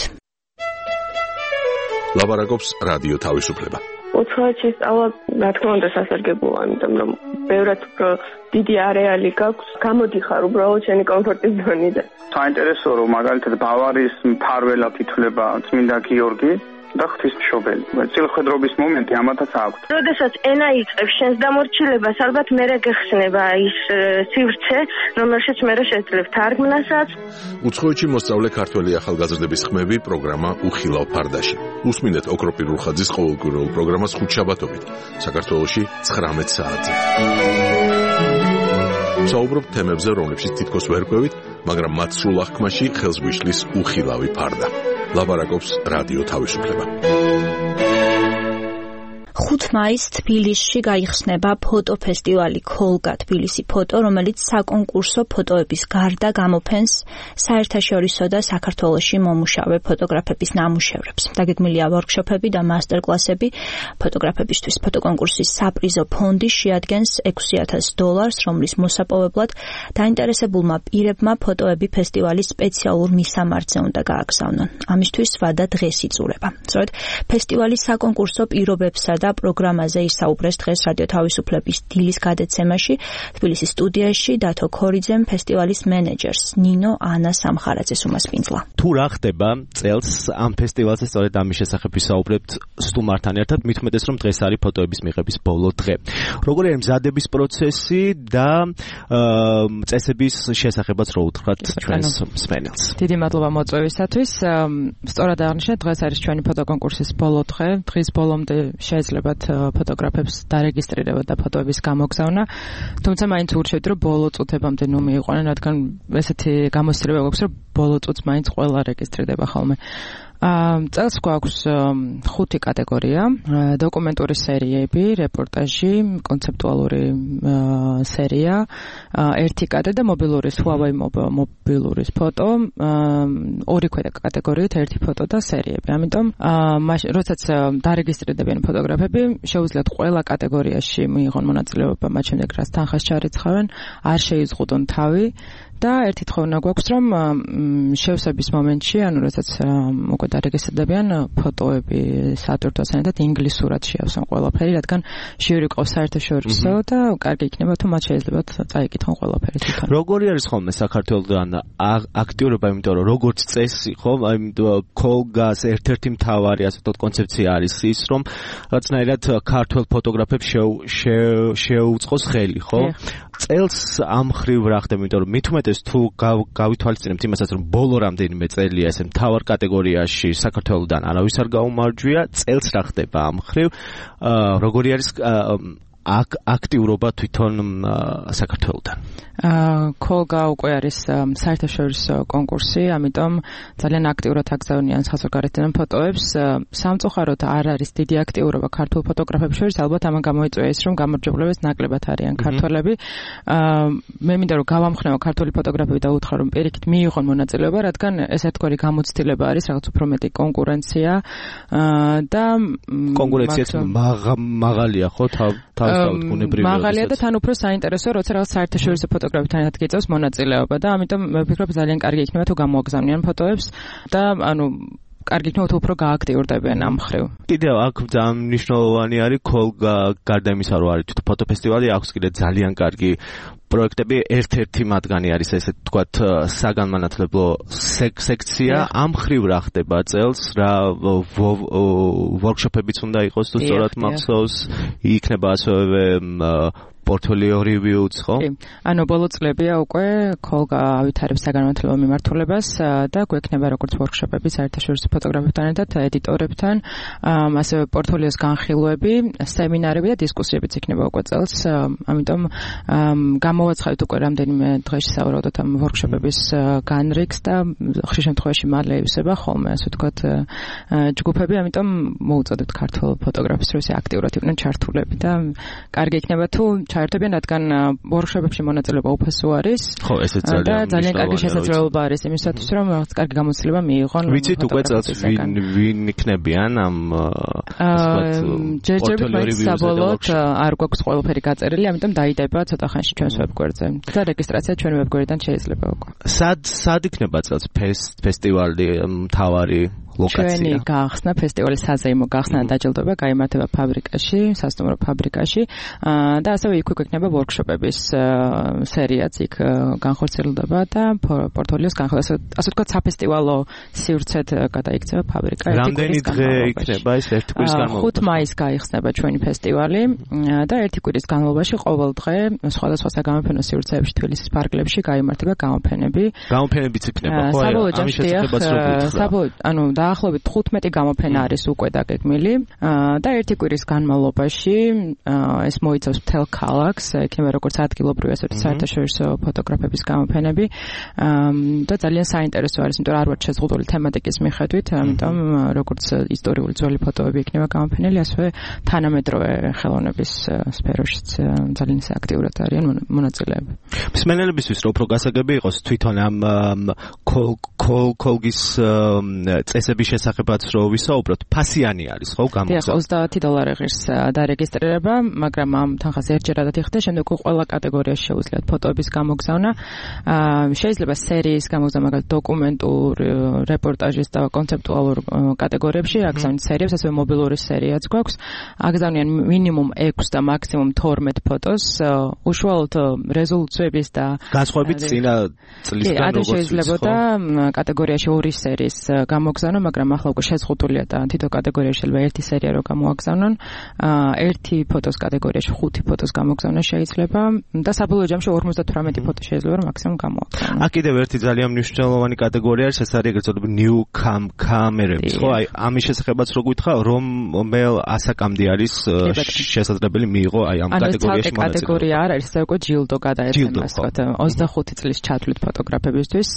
ლაბარაკობს რადიო თავისუფლება. ოცდაათში სწავლა, რა თქმა უნდა, სასარგებლოა, იმიტომ რომ ბევრად უფრო დიდი არეალი გაქვს. გამოდიხარ უბრალოდ შენი კომფორტის ზონიდან. საინტერესოა, რომ მაგალითად ბავარიის მფარველად ითვლება წმინდა გიორგი, და ღვთისმშობელი. წილხედრობის მომენტი ამათაც აქვს. როდესაც ენა იწყებს შენს დამორჩილებას, ალბათ მერე გეხსნება ის სივრცე, რომელშიც მერე შეძლებ თარგმნასაც. უცხოეთში მოსწავლე ქართველი ახალგაზრდების ხმები პროგრამა უხილავ ფარდაში. უსმინეთ ოქროპირ რუხაძის ყოველკვირეულ პროგრამას ხუთშაბათობით, საქართველოში ცხრამეტ საათზე. საუბრობთ თემებზე, რომლებშიც თითქოს ვერ ყვევით, მაგრამ მათ სრულ აღქმაში ხელს გვიშლის უხილავი ფარდა. ლაპარაკობს რადიო თავისუფლება. ხუთი მაისს თბილისში გაიხსნება ფოტოფესტივალი ქოლგა თბილისი ფოტო, რომელიც საკონკურსო ფოტოების გარდა გამოფენს საერთაშორისო და საქართველოში მომუშავე ფოტოგრაფების ნამუშევრებს. დაგეგმილია ვორქშოპები და მასტერკლასები. ფოტოგრაფებისთვის ფოტოკონკურსის საპრიზო ფონდი შეადგენს ექვსი ათას დოლარს, რომლის მოსაპოვებლად დაინტერესებულმა პირებმა ფოტოები ფესტივალის სპეციალურ მისამართზე უნდა გააგზავნონ. ამისთვის ვადა დღეს იწურება. სწორედ ფესტივალის საკონკურსო პირობებსა და პროგრამაზე ისაუბრეს დღეს რადიო თავისუფლების დილის გადაცემაში თბილისის სტუდიაში დათო ქორიძემ ფესტივალის მენეჯერს ნინო ანა სამხარაძეს უმასპინძლა. თუ რა ხდება წელს ამ ფესტივალზე, სწორედ ამის შესახებ ვისაუბრებთ სტუმართან ერთად, მithumetes რომ დღეს არის ფოტოების მიღების ბოლო დღე. როგორი არის მზადების პროცესი და წესების შესახებაც რო უთხრათ ჩვენს მსმენელს. დიდი მადლობა მოწვევისათვის. სწორად აღნიშნეთ, დღეს არის ჩვენი ფოტოკონკურსის ბოლო დღე. დღის ბოლომდე შეიძლება ფოტოგრაფებს დარეგისტრირება და ფოტოების გამოგზავნა. თუმცა მაინც ურჩევთ, რომ ბოლო წუთებამდე ნუ მიიყვანენ, რადგან ესეთი გამოცდილება გვაქვს, რომ ბოლო წუთს მაინც ყველა რეგისტრირდება ხოლმე. წელს გვაქვს ხუთი კატეგორია: დოკუმენტური სერიები, რეპორტაჟი, კონცეპტუალური სერია, ერთი კადრ და მობილური Huawei მობილური ფოტო, ორი ქვედა კატეგორიით ერთი ფოტო და სერიები. ამიტომ როდესაც დარეგისტრირდებიან ფოტოგრაფები, შეუძლიათ ყველა კატეგორიაში მიიღონ მონაწილეობა, მათ შემდეგ რაც თანხას ჩარიცხავენ, არ შეიზღუდონ თავი. და ერთი თხოვნა გვაქვს, რომ შევსების მომენტში, ანუ როდესაც უკვე დარეგისტრდებიან, ფოტოები სატვირთოსთან და ინგლისურად შეავსონ ყველაფერი, რადგან ჟიური ყავს საერთაშორისო და კარგი იქნება თუ მათ შეეძლებათ წაიკითხონ ყველაფერი თვითონ. როგორი არის ხოლმე საქართველოსთან აქტიურობა, იმიტომ რომ როგორც წესი, ხო, აი ქოლგას ერთ-ერთი მთავარი ასე ვთქვათ კონცეფცია არის ის, რომ რაღაცნაირად ქართველ ფოტოგრაფებს შეუწყოს ხელი, ხო? წელს ამ ხრივ რა ხდება, იმიტომ რომ მithumetes თუ გავითვალისწინებთ იმასაც, რომ ბოლო რამდენიმე წელია ესე მთავარ კატეგორიაში საქართველოსთან არავის არ გაუმარჯვია, წელს რა ხდება ამ ხრივ, როგორი არის აქტიურობა თვითონ საქართველოსთან? ქოლგა უკვე არის საერთაშორისო კონკურსი, ამიტომ ძალიან აქტიურად აგზავნიან საზღვარგარეთიდან ფოტოებს. სამწუხაროდ არ არის დიდი აქტიურობა ქართულ ფოტოგრაფებს შორის, ალბათ ამან გამოიწვია ის, რომ გამარჯვებულებს ნაკლებად არიან ქართველები. მე მინდა რომ გავამხნევო ქართული ფოტოგრაფები და უთხრა რომ პირიქით მიიღონ მონაწილეობა, რადგან ეს ერთგვარი გამოცდილება არის, რაღაც უფრო მეტი კონკურენცია და კონკურენციაც მაღალია, ხო, თავისთავად ბუნებრივია. მაღალია და თან უფრო საინტერესო, როცა რაღაც საერთაშორისო ფოტოგრაფებთან ერთად გიწევს მონაწილეობა და ამიტომ მე ვფიქრობ ძალიან კარგი იქნება თუ გამოაგზავნიან ფოტოებს და ანუ კარგი იქნება თუ უფრო გააქტიურდებიან ამ ხრივ. კიდევ აქ ძალიან მნიშვნელოვანი არის ქოლგა, გარდა იმისა რომ არის თვითონ ფოტოფესტივალი, აქვს კიდე ძალიან კარგი პროექტები, ერთ-ერთი მათგანი არის ესე ვთქვათ საგანმანათლებლო სექცია. ამ ხრივ რა ხდება წელს, რა ვორქშოპებიც უნდა იყოს თუ სწორად მახსოვს, იქნება ასევე პორტფოლიო რივიუც, ხო? ანუ ბოლო წლებია უკვე ქოლგა ავითარებს საგანმანათლებლო მიმართულებას და გვექნება როგორც ვორქშოპები საერთაშორისო ფოტოგრაფებთან ერთად, ედიტორებთან, ასევე პორტფოლიოს განხილვები, სემინარები და დისკუსიებიც იქნება უკვე წელს. ამიტომ გამოვაცხადეთ უკვე რამდენიმე დღეში საუბრობთ ამ ვორქშოპების განრიგს და ხშირ შემთხვევაში მალე ივსება ხოლმე, ასე ვთქვათ, ჯგუფები, ამიტომ მოუწოდებთ ქართულ ფოტოგრაფებს, რომ ისე აქტიურად იყვნენ ჩართულები და კარგი იქნება თუ ჩაერთებიან, რადგან ვორქშოპებში მონაწილეობა უფასო არის. ხო, ესეც ძალიან და ძალიან კარგი შესაძლებლობა არის იმისათვის, რომ რაღაც კარგი გამოცდილება მიიღონ. ვიცით უკვე წელს ვინ ვინ იქნებიან ამ ჯერჯერობით საბოლოოდ არ გვაქვს ყველაფერი გაწერილი, ამიტომ დაიდება ცოტა ხანში ჩვენს ვებგვერდზე. და რეგისტრაცია ჩვენი ვებგვერდიდან შეიძლება უკვე. სად სად იქნება წელს ფესტივალი მთავარი ლოკაცია. ჩვენი გახსნა ფესტივალის საზეიმო გახსნა დაჯილდოება გაიმართება ფაბრიკაში, სასტუმრო ფაბრიკაში და ასევე იქ იქნება ვორქშოპების სერიაც იქ განხორციელდება და პორტფოლიოს განხორციელება. ასე ვთქვათ, საფესტივალო სივრცედ გადაიქცევა ფაბრიკა. რამდენი დღე იქნება ეს ერთი კვირის განმავლობაში? ხუთ მაისს გაიხსნება ჩვენი ფესტივალი და ერთი კვირის განმავლობაში ყოველ დღე სხვადასხვა საგამოფენო სივრცეებში თბილისის პარკლებში გაიმართება გამოფენები. გამოფენებიც იქნება, ხო? ამის შესახებაც რო გითხრა. ანუ დაახლოებით თხუთმეტი გამოფენა არის უკვე დაგეგმილი და ერთი კვირის განმავლობაში ეს მოიცავს მთელ ქალაქს, იქნება როგორც ადგილობრივი, ასევე საერთაშორისო ფოტოგრაფების გამოფენები და ძალიან საინტერესო არის, იმიტომ რომ არ ვარ შეზღუდული თემატიკის მიხედვით, ამიტომ როგორც ისტორიული ძველი ფოტოები იქნება გამოფენილი, ასევე თანამედროვე ხელოვნების სფეროშიც ძალიან აქტიურად არიან მონაწილეები. მსმენელებისთვის რო უფრო გასაგები იყოს თვითონ ამ კოლგის წესების შესახებაც რო ვისაუბროთ, ფასიანი არის ხო გამოგზავნა? ოცდაათი დოლარი ღირს დარეგისტრირება, მაგრამ ამ თანხას ერთჯერადად იხდა, შემდეგ ყველა კატეგორიაში შეუძლიათ ფოტოების გამოგზავნა. შეიძლება სერიის გამოგზავნა, მაგალითად დოკუმენტურ, რეპორტაჟის და კონცეპტუალურ კატეგორიებში აგზავნით სერიებს, ასევე მობილური სერიაც გვაქვს. აგზავნიან მინიმუმ ექვს და მაქსიმუმ თორმეტ ფოტოს, უშუალოდ რეზოლუციების და განსხვავებით წინა წლისგან როგორც შეიძლებოდა კატეგორიაში ორი სერიის გამოგზავნა, მაგრამ ახლა უკვე შეზღუდულია და თითო კატეგორიაში შეიძლება ერთი სერია რო გამოაგზავნონ. ერთი ფოტოს კატეგორიაში ხუთი ფოტოს გამოგზავნა შეიძლება და საბოლოო ჯამში ორმოცდათვრამეტი ფოტო შეიძლება რომ მაქსიმუმ გამოაგზავნონ. აქ კიდევ ერთი ძალიან მნიშვნელოვანი კატეგორია არის, ეს არის ეგრეთ წოდებული new cam კამერები, ხო? აი ამის შესახებაც რო გითხრა, რომელ ასაკამდე არის შესაძლებელი მიიღო აი ამ კატეგორიაში მონაწილეობა. კატეგორია არ არის, ეს უკვე ჯილდო გადაეცემა, ასე ვთქვათ, ოცდახუთი წლის ჩათვლით ფოტოგრაფებისთვის.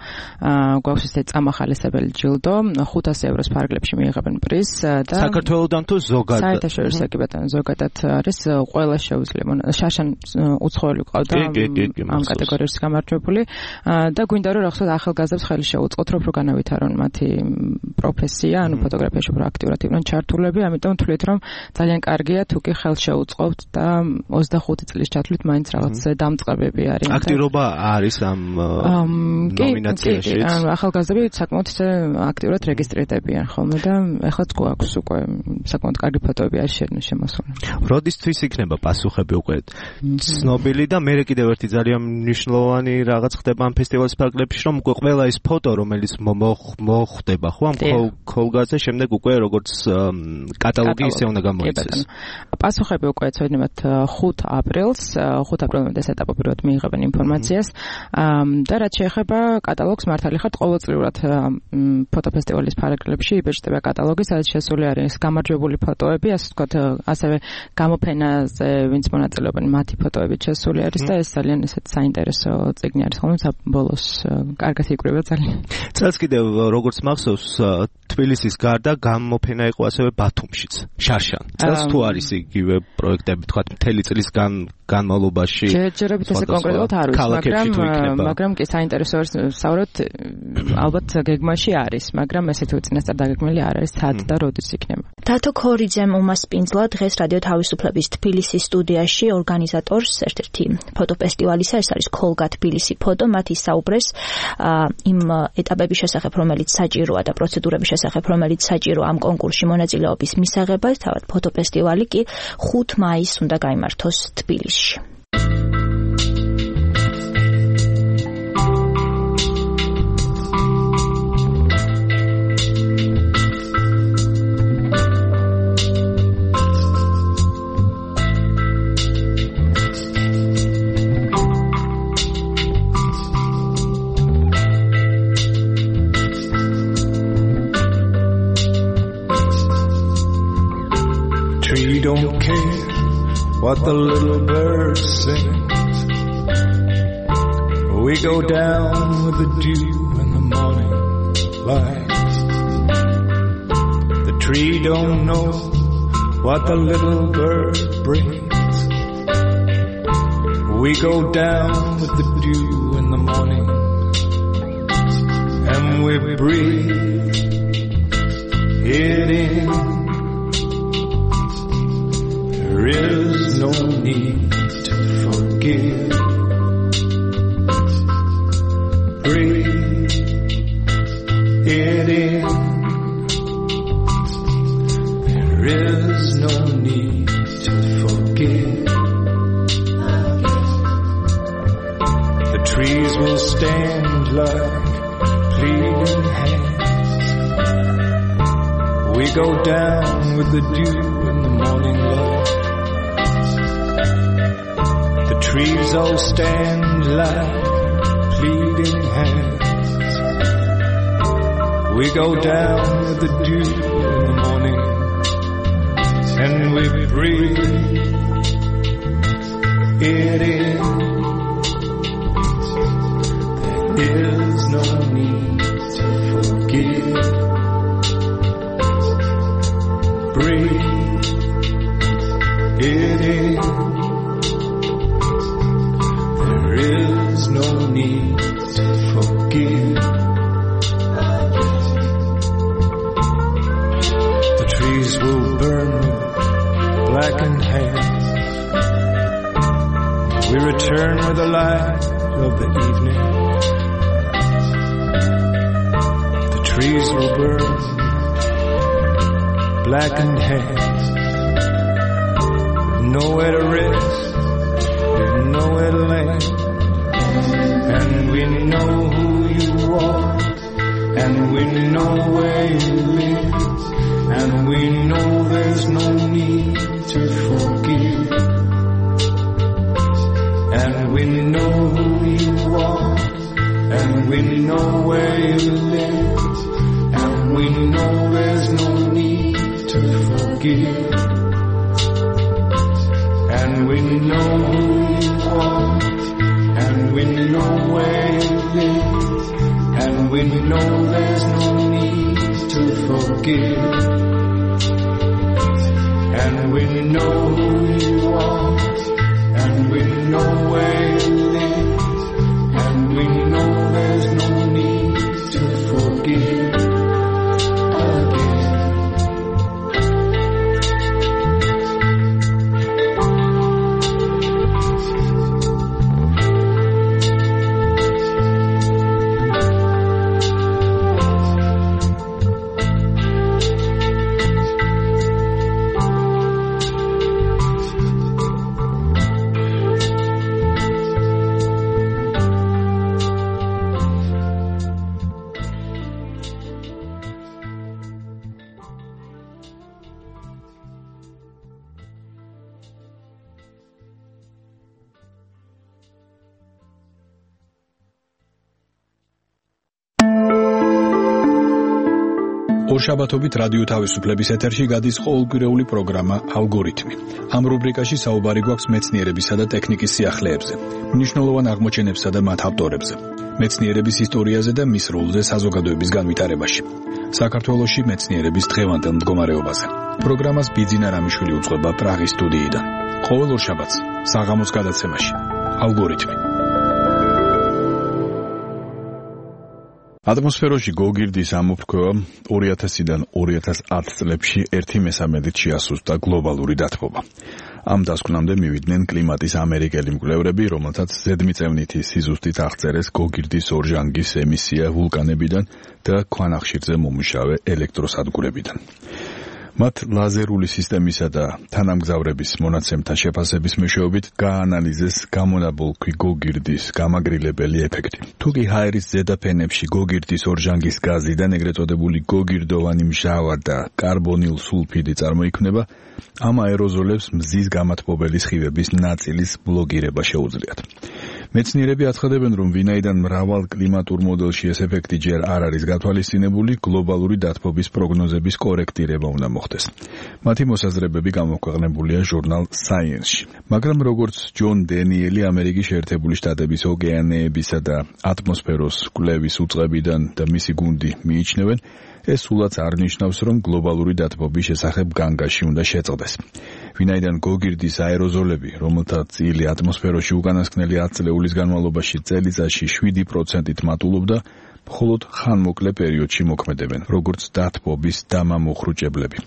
გვაქვს ესე წამახალისებელი ჯილდო, ხუთასი ევროს ფარგლებში მიიღებენ პრიზს და საქართველოდან თუ ზოგადად? საერთაშორისო კი ბატონო, ზოგადად არის, ყველა შეუძლია. შაშან უცხოელი ყავდა ამ კატეგორიაში გამარჯვებული და გვინდა რომ რაღაცა ახალგაზრდებს ხელი შეუწყოთ, რომ უფრო განავითარონ მათი პროფესია, ანუ ფოტოგრაფიაში უფრო აქტიურად იყვნენ ჩართულები, ამიტომ ვთვლით რომ ძალიან კარგია თუ კი ხელს შეუწყობთ და ოცდახუთი წლის ჩათვლით მაინც რაღაც დამწყებები არის. აქტიურობა არის ამ ნომინაციაში? ანუ ახალგაზრდები საკმაოდ აქტიურად რეგისტრირდებიან ხოლმე და ეხლაც გვაქვს უკვე საკმაოდ კარგი ფოტოები არის შემოსული. როდისთვის იქნება პასუხები უკვე ცნობილი და მე კიდევ ერთი ძალიან მნიშვნელოვანი რაღაც ხდება ამ ფესტივალის ფარგლებში, რომ უკვე ყველა ის ფოტო, რომელიც მოხდება ხო ამ კოლგაზე, შემდეგ უკვე როგორც კატალოგი ისე უნდა გამოიცეს. პასუხები უკვე ეცოდინებათ ხუთ აპრილს, ხუთ აპრილამდე ეს ეტაპობრივად მიიღებენ ინფორმაციას და რაც შეეხება კატალოგს, მართალი ხართ, ყოველწლიურად ფოტოფესტივალის ფარგლებში იბეჭდება კატალოგი, სადაც შესული არის გამარჯვებული ფოტოები, ასე ვთქვათ, ასევე გამოფენაზე ვინც მონაწილეობენ, მათი ფოტოები შესული არის და ეს ძალიან ესეთ საინტერესო წიგნი არის, ხოლმე საბოლოს კარგად იკვრება ძალიან. წელს კიდევ როგორც მახსოვს, თბილისის გარდა გამოფენა იყო ასევე ბათუმშიც, შარშან. წელს თუ არის იგივე პროექტები, თქვათ, მთელი წლის განმავლობაში? ჯერჯერობით ესე კონკრეტულად არ ვიცი, მაგრამ მაგრამ კი საინტერესო არის საუბრობთ, ალბათ გეგმაში არის, მაგრამ ესეთი უწინასწარ დაგეგმილი არ არის, სად და როდის იქნება. დათო ქორიძემ უმასპინძლა დღეს რადიო თავისუფლების თბილისის სტუდიაში ორგანიზატორს ერთ-ერთი ფოტოფესტივალისა, ეს არის კოლგა თბილისი ფოტო, მათ ისაუბრეს იმ ეტაპების შესახებ, რომელიც საჭიროა და პროცედურების შესახებ, რომელიც საჭიროა ამ კონკურსში მონაწილეობის მისაღებად, თავად ფოტოფესტივალი კი ხუთ მაისს უნდა გაიმართოს თბილისში. Don't care what the little bird sings. We go down with the dew in the morning light. The tree don't know what the little bird brings. We go down with the dew in the morning and we breathe it in. There is no need to forgive. Breathe it in. no need to forgive. The trees will stand like pleading hands. We go down with the dew in the morning light. The trees all stand like pleading hands. We go down with the dew in the morning, and we breathe it in. There is no need to forgive. Breathe it in. There is no need to forgive. The trees will burn with blackened hands. We return with the light of the evening. The trees will burn blackened hands. With nowhere to rest, with nowhere to land. And we know who you are, and we know where you live, and we know there's no need to forgive. And we know who you are, and we know where you live, and we know there's no need to forgive. And we know who you are, and we know where you live, and we know there's no need to forgive. And we know who you are, and we know where you live, and we know there's no need to forgive again. ორშაბათობით რადიო თავისუფლების ეთერში გადის ყოველკვირეული პროგრამა ალგორითმი. ამ რუბრიკაში საუბარი გვაქვს მეცნიერებისა და ტექნიკის სიახლეებზე, მნიშვნელოვან აღმოჩენებსა და მათ ავტორებზე, მეცნიერების ისტორიაზე და მის როლზე საზოგადოების განვითარებაში. საქართველოში მეცნიერების დღევანდელ მდგომარეობაზე. პროგრამას ბიძინა რამიშვილი უძღვება პრაღის სტუდიიდან. ყოველ ორშაბათს საღამოს გადაცემაში ალგორითმი. ატმოსფეროში გოგირდის ამოფრქვევამ ორი ათასიდან ორი ათას ათი წლებში ერთი მესამედით შეასუსტა გლობალური დათბობა. ამ დასკვნამდე მივიდნენ კლიმატის ამერიკელი მკვლევრები, რომელთაც ზედმიწევნითი სიზუსტით აღწერეს გოგირდის ორჟანგის ემისია ვულკანებიდან და ქვანახშირზე მომუშავე ელექტროსადგურებიდან. მათ ლაზერული სისტემისა და თანამგზავრების მონაცემთა შეფასების მეშვეობით გაანალიზეს გამონაბოლქვი გოგირდის გამაგრილებელი ეფექტი. თუკი ჰაერის ზედაფენებში გოგირდის ორჟანგის გაზიდან ეგრეთ წოდებული გოგირდოვანი მჟავა და კარბონილ სულფიდი წარმოიქმნება, ამ აეროზოლებს მზის გამათბობელი სხივების ნაწილის ბლოკირება შეუძლიათ. მეცნიერები აცხადებენ, რომ ვინაიდან მრავალ კლიმატურ მოდელში ეს ეფექტი ჯერ არ არის გათვალისწინებული, გლობალური დათბობის პროგნოზების კორექტირება უნდა მოხდეს. მათი მოსაზრებები გამოქვეყნებულია ჟურნალ Science-ში. მაგრამ როგორც ჯონ დენიელი ამერიკის შეერთებული შტატების ოკეანეებისა და ატმოსფეროს კვლევის უწყებიდან და მისი გუნდი მიიჩნევენ, ეს სულაც არ ნიშნავს, რომ გლობალური დათბობის შესახებ განგაში უნდა შეწყდეს. ვინაიდან გოგირდის აეროზოლები, რომელთა წილი ატმოსფეროში უკანასკნელი ათი წლეულის განმავლობაში წელიწადში შვიდი პროცენტით მატულობდა, მხოლოდ ხანმოკლე პერიოდში მოქმედებენ, როგორც დათბობის დამამოხრუჭებლები.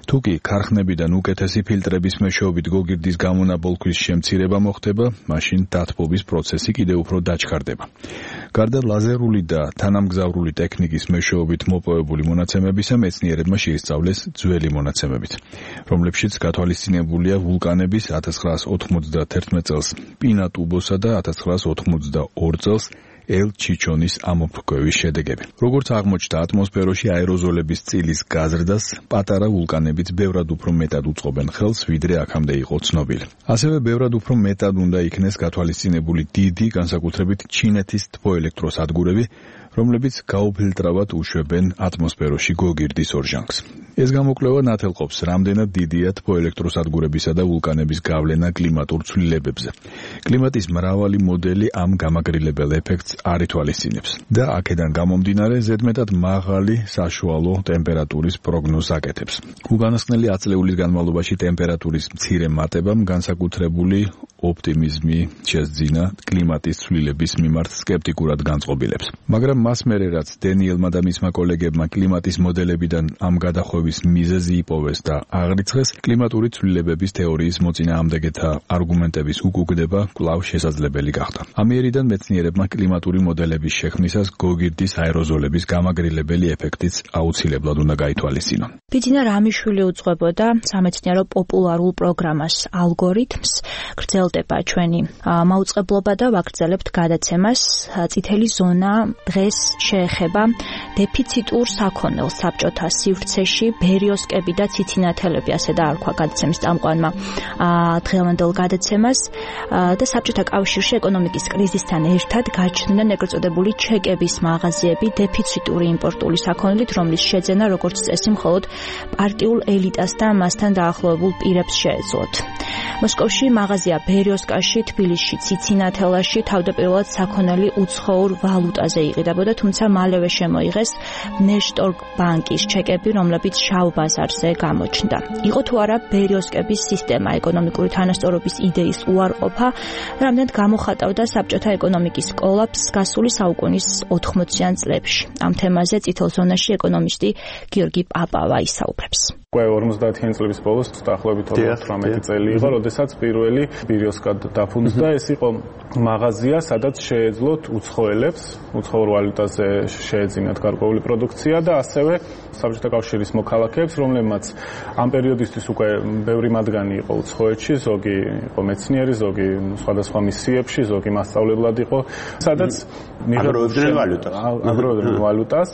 თუკი ქარხნებიდან უკეთესი ფილტრების მეშვეობით გოგირდის გამონაბოლქვის შემცირება მოხდება, მაშინ დათბობის პროცესი კიდევ უფრო დაჩქარდება. გარდა ლაზერული და თანამგზავრული ტექნიკის მეშვეობით მოპოვებული მონაცემებისა, მეცნიერებმა შეისწავლეს ძველი მონაცემებით, რომლებშიც გათვალისწინებულია ვულკანების ათას ცხრაას ოთხმოცდათერთმეტ წელს პინატუბოსა და ათას ცხრაას ოთხმოცდაორ წელს ელ-ჩიჩონის ამოფრქვევის შედეგები. როგორც აღმოჩნდა, ატმოსფეროში აეროზოლების წილის გაზრდას პატარა ვულკანებიც ბევრად უფრო მეტად უწყობენ ხელს, ვიდრე აქამდე იყო ცნობილი. ასევე ბევრად უფრო მეტად უნდა იქნეს გათვალისწინებული დიდი, განსაკუთრებით ჩინეთის თბოელექტროსადგურები, რომლებიც გაუფილტრავად უშვებენ ატმოსფეროში გოგირდის ორჟანგს. ეს გამოკვლევა ნათელყოფს, რამდენად დიდია თბოელექტროსადგურებისა და ვულკანების გავლენა კლიმატურ ცვლილებებზე. კლიმატის მრავალი მოდელი ამ გამაგრილებელ ეფექტს არ ითვალისწინებს და აქედან გამომდინარე ზედმეტად მაღალი საშუალო ტემპერატურის პროგნოზს აკეთებს. უკანასკნელი ათი წლების განმავლობაში ტემპერატურის მცირე მატებამ განსაკუთრებული ოპტიმიზმი შესძინა კლიმატის ცვლილების მიმართ სკეპტიკურად განწყობილებს. მაგრამ მას მერე რაც დენიელმა და მისმა კოლეგებმა კლიმატის მოდელებიდან ამ გადახვევის მიზეზი იპოვეს და აღრიცხეს, კლიმატური ცვლილებების თეორიის მოწინააღმდეგეთა არგუმენტების უკუგდება კვლავ შესაძლებელი გახდა. ამიერიდან მეცნიერებმა კლიმატური მოდელების შექმნისას გოგირდის აეროზოლების გამაგრილებელი ეფექტიც აუცილებლად უნდა გაითვალისწინონ. ბიძინა რამიშვილი უძღვებოდა სამეცნიერო პოპულარულ პროგრამას ალგორითმს, გრძელდება ჩვენი მაუწყებლობა და ვაგრძელებთ გადაცემას. წითელი ზონა დღეს შეეხება დეფიციტურ საქონელს საბჭოთა სივრცეში, ბერიოსკები და ციცინათელები, ასე დაარქვა გადაცემის წამყვანმა დღევანდელ გადაცემას და საბჭოთა კავშირში ეკონომიკის კრიზისთან ერთად გაჩნდნენ ეგრეთ წოდებული ჩეკების მაღაზიები დეფიციტური იმპორტული საქონლით, რომლის შეძენა როგორც წესი მხოლოდ პარტიულ ელიტას და მასთან დაახლოებულ პირებს შეეძლოთ. მოსკოვში მაღაზია ბერიოსკაში, თბილისში ციცინათელაში თავდაპირველად საქონელი უცხოურ ვალუტაზე იყიდებოდა, თუმცა მალევე შემოიღეს ნეშტორგ ბანკის ჩეკები, რომლებიც შავ ბაზარზე გამოჩნდა. იყო თუ არა ბერიოსკების სისტემა ეკონომიკური თანასწორობის იდეის უარყოფა, რამდენად გამოხატავდა საბჭოთა ეკონომიკის კოლაფსს გასული საუკუნის ოთხმოციან წლებში. ამ თემაზე წითელ ზონაში ეკონომისტი გიორგი პაპავა ისაუბრებს. უკვე ორმოცდაათიანი წლების ბოლოს დაახლოებით ორმოცდაათი წელი იყო, როდესაც პირველი ბერიოსკა დაფუძნდა. ეს იყო მაღაზია, სადაც შეეძლოთ უცხოელებს, უცხოურ ვალუტაზე შეეძინათ გარკვეული პროდუქცია და ასევე საბჭოთა კავშირის მოქალაქეებს, რომლებმაც ამ პერიოდისთვის უკვე ბევრი მათგანი იყო უცხოეთში, ზოგი იყო მეცნიერი, ზოგი სხვადასხვა მისიებში, ზოგი მასწავლებლად იყო, სადაც აგროვებდნენ ვალუტას. აგროვებდნენ ვალუტას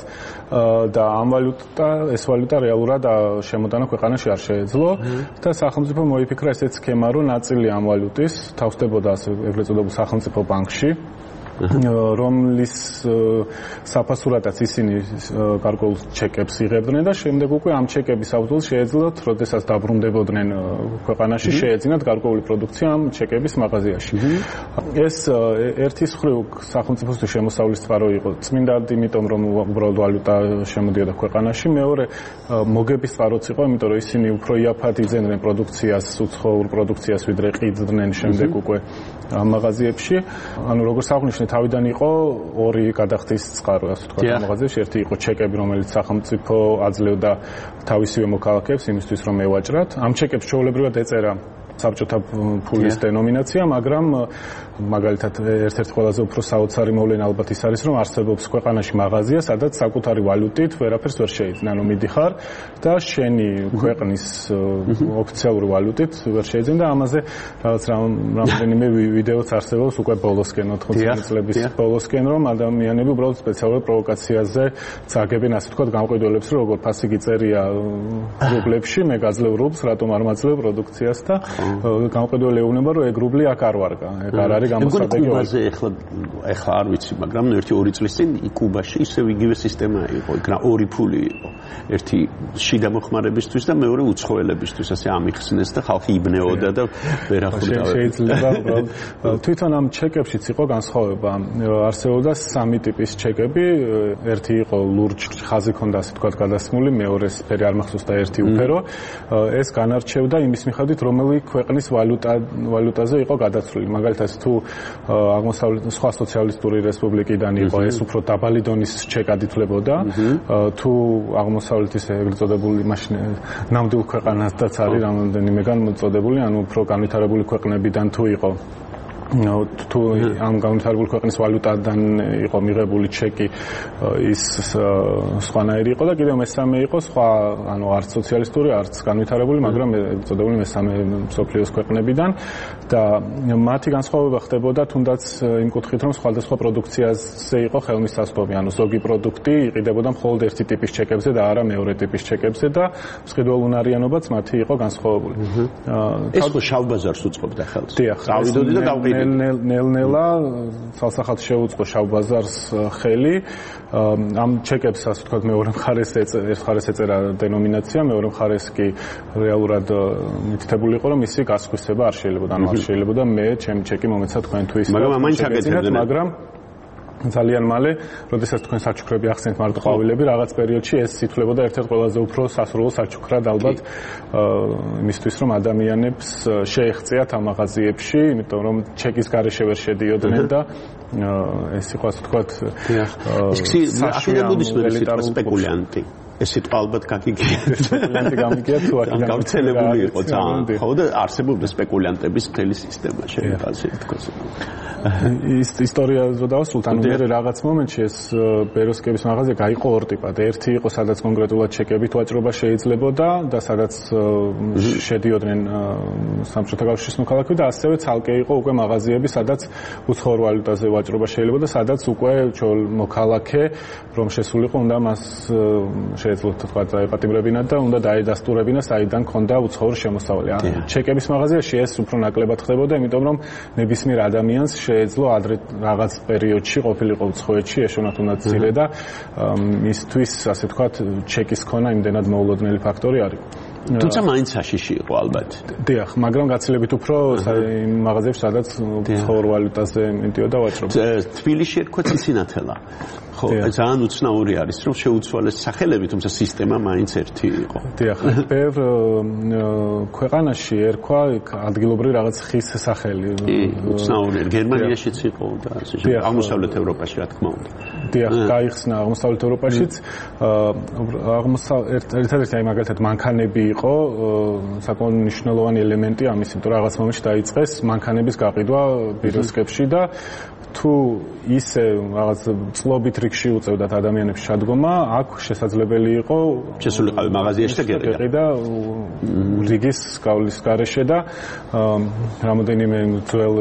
და ამ ვალუტა, ეს ვალუტა რეალურად შემოდანა ქვეყანაში არ შეეძლო და სახელმწიფო მოიფიქრა ესეც სქემა, რომ ნაწილი ამ ვალუტის თავსდებოდა ეგრეთ წოდებულ სახელმწიფო ბანკში, რომლის საფასურადაც ისინი გარკვეულ ჩეკებს იღებდნენ და შემდეგ უკვე ამ ჩეკების საფუძველზე შეეძლოთ, როდესაც დაბრუნდებოდნენ ქვეყანაში, შეეძინათ გარკვეული პროდუქცია ამ ჩეკების მაღაზიაში. ეს ერთის მხრივ სახელმწიფოსთვის შემოსავლის წყარო იყო წმინდად, იმიტომ რომ უბრალოდ ვალუტა შემოდიოდა ქვეყანაში, მეორე მოგების წყაროც იყო, იმიტომ რომ ისინი უფრო იაფად იძენდნენ პროდუქციას, უცხოურ პროდუქციას, ვიდრე ყიდდნენ შემდეგ უკვე ამ მაღაზიებში. ანუ როგორც აღნიშნე, თავიდან იყო ორი გადახდის წყარო, ასე ვთქვათ, მაღაზიაში. ერთი იყო ჩეკები, რომელიც სახელმწიფო აძლევდა თავისივე მოქალაქეებს იმისთვის, რომ ევაჭრათ. ამ ჩეკებს ჩვეულებრივად ეწერა საბჭოთა ფულის დენომინაცია, მაგრამ მაგალითად ერთ-ერთი ყველაზე უფრო საოცარი მოვლენა ალბათ ის არის, რომ არსებობს ქვეყანაში მაღაზია, სადაც საკუთარი ვალუტით ვერაფერს ვერ შეიძინა, ანუ მიდიხარ და შენი ქვეყნის ოფიციალური ვალუტით ვერ შეიძინა და ამაზე რაღაც რამდენიმე ვიდეოც არსებობს უკვე ბოლოსკენ, ოთხმოციანი წლების ბოლოსკენ, რომ ადამიანები უბრალოდ სპეციალურ პროვოკაციაზე წაგებენ, ასე ვთქვათ, გამყიდველებს, რომ როგორ ფასიგი წერია რუბლებში, მე გაძლევ რუბლს, რატომ არ მაძლევ პროდუქციას და გამყიდველი ეუბნება, რომ ეგ რუბლი აქ არ ვარგა, ეგ არ არის გამოსადეგი. კუბაზე ეხლა ეხლა არ ვიცი, მაგრამ ერთი ორი წლის წინ კუბაში ისევ იგივე სისტემა იყო, იქნა ორი ფული იყო. ერთი შიდა მოხმარებისთვის და მეორე უცხოელებისთვის, ასე ამიხსნეს და ხალხი იბნეოდა და ვერ ახურდა. შეიძლება უბრალოდ თვითონ ამ ჩეკებშიც იყო განსხვავება. არსებობდა სამი ტიპის ჩეკები, ერთი იყო ლურჯ ხაზი ქონდა, ასე ვთქვათ, გადასმული, მეორე ფერი არ მახსოვს და ერთი უფერო. ეს განარჩევდა იმის მიხედვით, რომელი ქვეყნის ვალუტა ვალუტაზე იყო გადაცვლილი. მაგალითად თუ აღმოსავლეთ სხვა სოციალისტური რესპუბლიკიდან იყო ეს უფრო დაბალი დონის ჩეკად ითვლებოდა. თუ აღმოსავლეთის ეგრეთ წოდებული მაშინ ნამდვილ ქვეყანადაც არის რამოდენიმეგან მოწოდებული, ანუ უფრო განვითარებული ქვეყნებიდან თუ იყო თუ ამ განვითარებული ქვეყნის ვალუტადან იყო მიღებული ჩეკი ის სხვანაირი იყო და კიდევ მესამე იყო სხვა ანუ არც სოციალისტური არც განვითარებული მაგრამ წოდებული მესამე მსოფლიოს ქვეყნებიდან და მათი განსხვავება ხდებოდა თუნდაც იმ კუთხით რომ სხვადასხვა პროდუქციაზე იყო ხელმისაწვდომი ანუ ზოგი პროდუქტი იყიდებოდა მხოლოდ ერთი ტიპის ჩეკებზე და არა მეორე ტიპის ჩეკებზე და მსყიდველუნარიანობაც მათი იყო განსხვავებული. ეს ხო შავ ბაზარს უწყობდა ხელს. დიახ, დავიდოდი და დავყიდე ნელ-ნელა ცალსახად შეუწყო შავ ბაზარს ხელი ამ ჩეკებს ასე ვთქვათ მეორე მხარეს ერთ მხარეს ეწერა დენომინაცია მეორე მხარეს კი რეალურად მითითებული იყო რომ მისი გასხვისება არ შეიძლებოდა ანუ არ შეიძლებოდა მე ჩემი ჩეკი მომეცა თქვენ თუ ის მაგრამ ამაინც აკეთებდნენ მაგრამ ძალიან მალე, როდესაც თქვენ საჩუქრები ახსენეთ მარტო ყვავილები, რაღაც პერიოდში ეს ითვლებოდა ერთ-ერთ ყველაზე უფრო სასურველ საჩუქრად ალბათ იმისთვის, რომ ადამიანებს შეეღწიათ ამ მაღაზიებში, იმიტომ რომ ჩეკის გარეშე ვერ შედიოდნენ და ეს იყო ასე ვთქვათ ეს აქედან მოდის მე სიტყვა სპეკულიანტი. ეს სიტყვა ალბათ გაგიგია. სპეკულიანტი გამიგია თუ აქედან გავრცელებული იყო ძალიან. ხო და არსებობდა სპეკულიანტების მთელი სისტემა შეიძლება ასე ვთქვათ. ის ისტორია რო დავსულთ, ანუ მე რაღაც მომენტში ეს ბეროსკების მაღაზია გაიყო ორ ტიპად. ერთი იყო, სადაც კონკრეტულად ჩეკებით ვაჭრობა შეიძლებოდა და სადაც შედიოდნენ სამშობლო კავშირის მოქალაქეები და ასევე ცალკე იყო უკვე მაღაზიები, სადაც უცხოურ ვალუტაზე ვაჭრობა შეიძლება და სადაც უკვე ჩვეულ მოქალაქე რომ შესულიყო, უნდა მას შეეძლოთ თქვა დაეპატიმრებინა და უნდა დაედასტურებინა, საიდან ქონდა უცხოური შემოსავალი. ჩეკების მაღაზიაში ეს უფრო ნაკლებად ხდებოდა, იმიტომ რომ ნებისმიერ ადამიანს შეეძლო ადრე რაღაც პერიოდში ყოფილიყო უცხოეთში, ეშონათ უნდა ცილე და მისთვის ასე ვთქვათ ჩეკის ქონა იმდენად მოულოდნელი ფაქტორი არის. თუმცა მაინც საშიში იყო ალბათ. დიახ, მაგრამ გაცილებით უფრო იმ მაღაზიებში, სადაც უცხოურ ვალუტაზე მიდიოდა ვაჭრობა. თბილისში ერქვა ციცინათელა. ხო, ძალიან უცნაური არის, რომ შეუცვალეს სახელები, თუმცა სისტემა მაინც ერთი იყო. დიახ, ბევრ ქვეყანაში ერქვა ადგილობრივი რაღაც ხის სახელი. უცნაური, გერმანიაშიც იყო და ასე შემდეგ. აღმოსავლეთ ევროპაში, რა თქმა უნდა. დიახ, გაიხსნა აღმოსავლეთ ევროპაშიც. აღმოსავლეთ ერთ-ერთი აი მაგალითად მანქანები იყო საკმაოდ მნიშვნელოვანი ელემენტი ამის, იმიტომ რომ რაღაც მომენტში დაიწყეს მანქანების გაყიდვა ბიროსკებში და თუ ისე რაღაც წლობით რიგში უწევდათ ადამიანებს შადგომა, აქ შესაძლებელი იყო შესულიყავი მაღაზიაში და გერედა და რიგის გავლის გარეშე და რამოდენიმე ძველ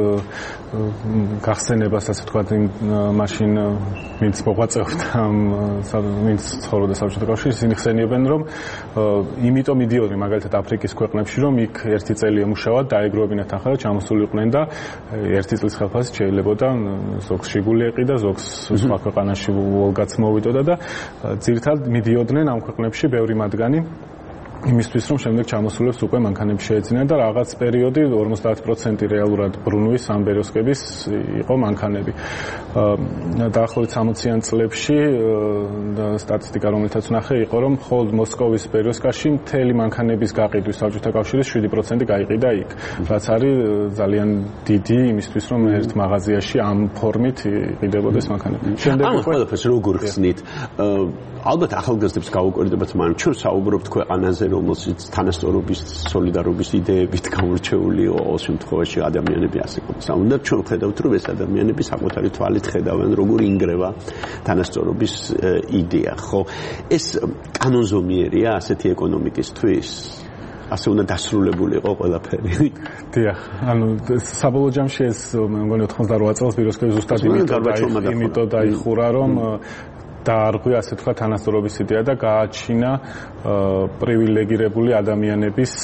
გახსენებას ასე ვთქვათ იმ მაშინ ვინც მოღვაწეობდა ვინც ცხოვრობდა საბჭოთა კავშირში, ისინი ხსენიებენ რომ იმიტომ მიდიოდნენ მაგალითად აფრიკის ქვეყნებში, რომ იქ ერთი წელი ემუშავა, დაეგროვებინათ ახლა და ჩამოსულიყვნენ და ერთი წლის ხელფასით შეიძლებოდა ზოგს შიგული ეყიდა, ზოგს სხვა ქვეყანაში ვოლგაც მოვიდოდა და ძირითადად მიდიოდნენ ამ ქვეყნებში ბევრი მათგანი იმისთვის რომ შემდეგ ჩამოსულებს უკვე მანქანები შეეძინათ და რაღაც პერიოდი ორმოცდაათ პროცენტი რეალურად ბრუნვის ამ ბეროსკების იყო მანქანები. დაახლოებით სამოციან წლებში სტატისტიკა რომელთაც ვნახე იყო რომ მხოლოდ მოსკოვის ბეროსკაში მთელი მანქანების გაყიდვის საბჭოთა კავშირის შვიდი პროცენტი გაიყიდა იქ. რაც არის ძალიან დიდი იმისთვის რომ ერთ მაღაზიაში ამ ფორმით იყიდებოდეს მანქანები. შემდეგ უკვე ყველაფერს როგორ ხსნით? ალბათ ახალგაზრდებს გაუკვირდებათ, მაგრამ ჩვენ საუბრობთ ქვეყანაზე, რომელშიც თანასწორობის, სოლიდარობის იდეებით გამორჩეულია ყოველ შემთხვევაში ადამიანები ასე ყავს. უნდა ჩვენ ხედავთ, რომ ეს ადამიანები საკუთარი თვალით ხედავენ, როგორ ინგრევა თანასწორობის იდეა, ხო? ეს კანონზომიერია ასეთი ეკონომიკისთვის? ასე უნდა დასრულებული იყო ყველაფერი. დიახ, ანუ საბოლოო ჯამში ეს მე მგონი ოთხმოცდაოთხ წელს ბიროსკების ზუსტად იმიტომ დაიხურა, რომ დაარღვია ასე თქვა თანასწორობის იდეა და გააჩინა პრივილეგირებული ადამიანების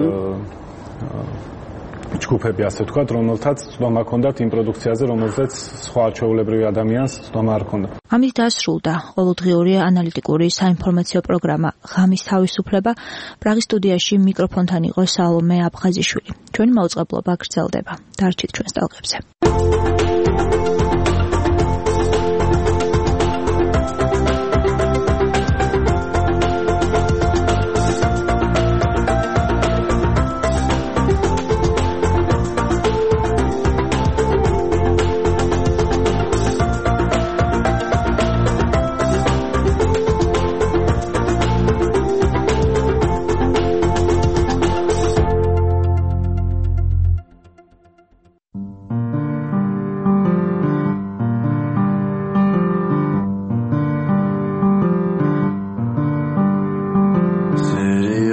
ჯგუფები ასე თქვა, რომელთაც ცდომა ჰქონდათ იმ პროდუქციაზე, რომელზეც სხვა ჩვეულებრივი ადამიანს ცდომა არ ჰქონდა. ამით დასრულდა ყოველდღიური ანალიტიკური საინფორმაციო პროგრამა ღამის თავისუფლება. პრაღის სტუდიაში მიკროფონთან იყო სალომე აბღაზიშვილი. ჩვენი მაუწყებლობა გრძელდება. დარჩით ჩვენს ტალღებზე.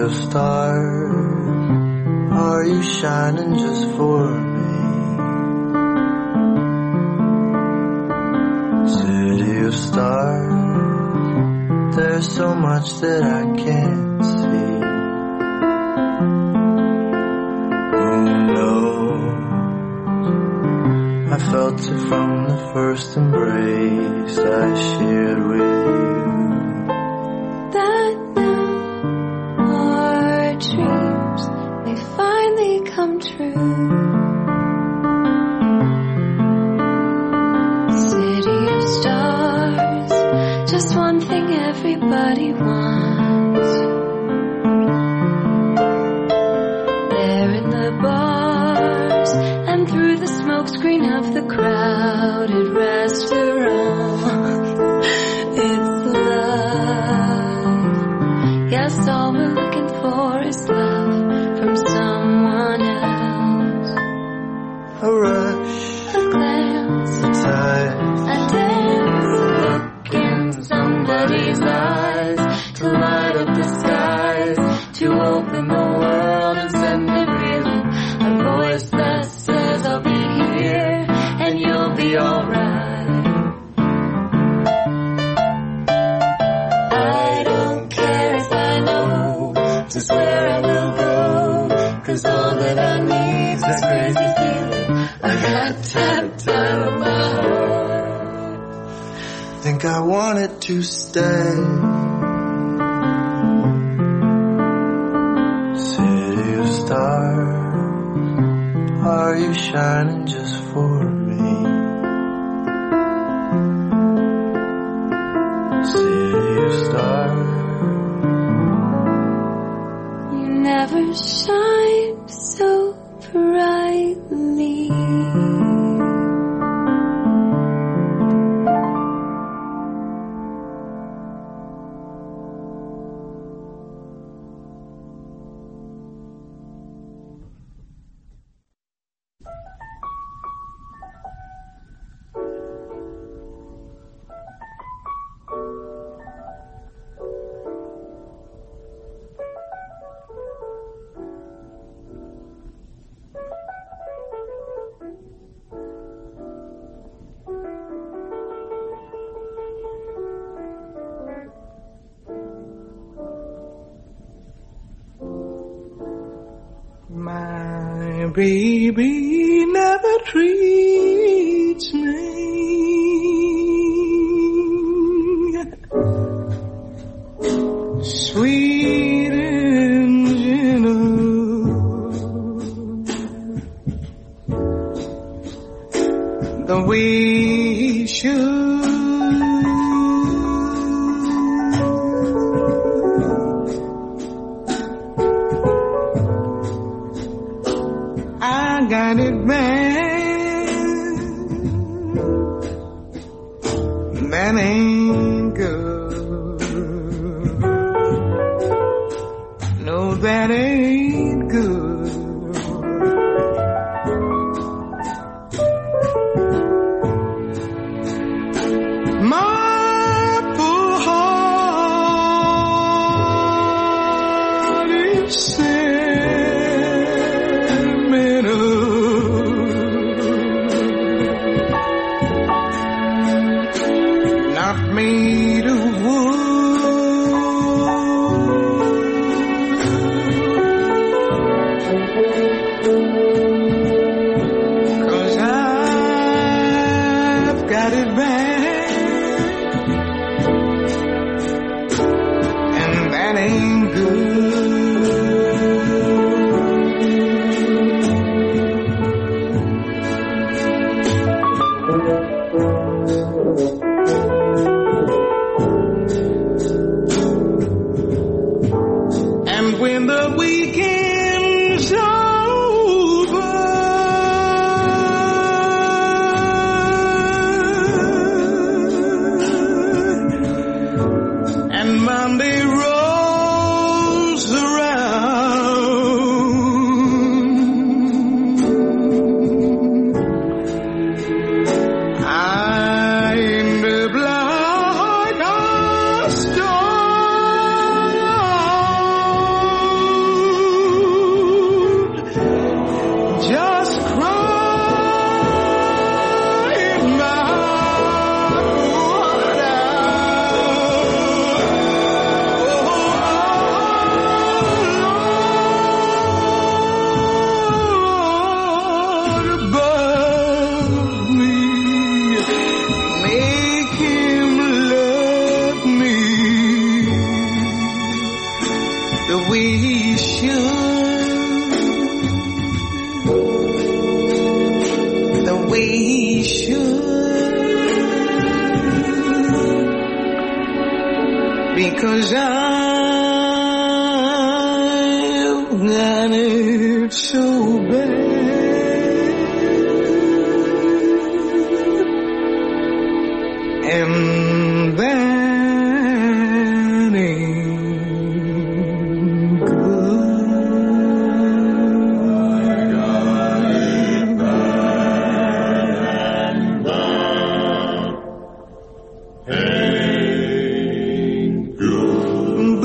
of stars, are you shining just for me? City of stars, there's so much that I can't see. Who knows? I felt it from the first embrace I shared with you. That now our dreams may finally come true. City of stars, just one thing everybody wants. There in the bars and through the smokescreen of the crowded restaurant, it's love. Yes, all we're looking for is love from someone else. A rush, a glance, a touch, a dance, look in somebody's eyes to light up the skies, to open the world and send it reeling. A voice that says I'll be here and you'll be alright. I don't care if I know just where I will go, 'cause all that I need's this crazy feeling I got tapped out of my heart. think I wanted to stay. City of stars, are you shining just for me? City of stars, you never shine so brightly. my baby never treats me sweet and gentle the way he should. I got it bad, that ain't good. No, that ain't good. My poor heart is sentimental. Not made of wood, 'cause I've got it bad, and that ain't And when the weekend's over and Monday rolls around, the way he should, the way he should, because I've got it so bad. And that ain't good. I got it bad and that ain't good.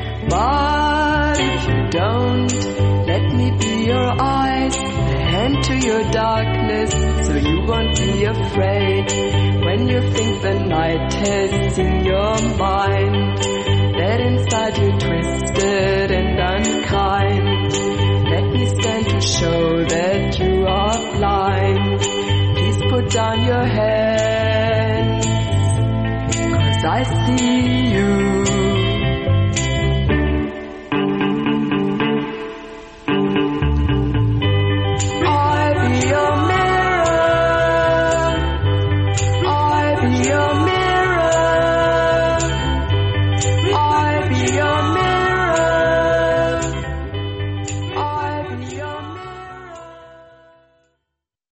But if you don't, let me be your eyes, the hand to your darkness so you won't be afraid. When you think the night is in your mind, that inside you're twisted and unkind. Let me stand to show that you are blind. Please put down your hands, 'cause I see you.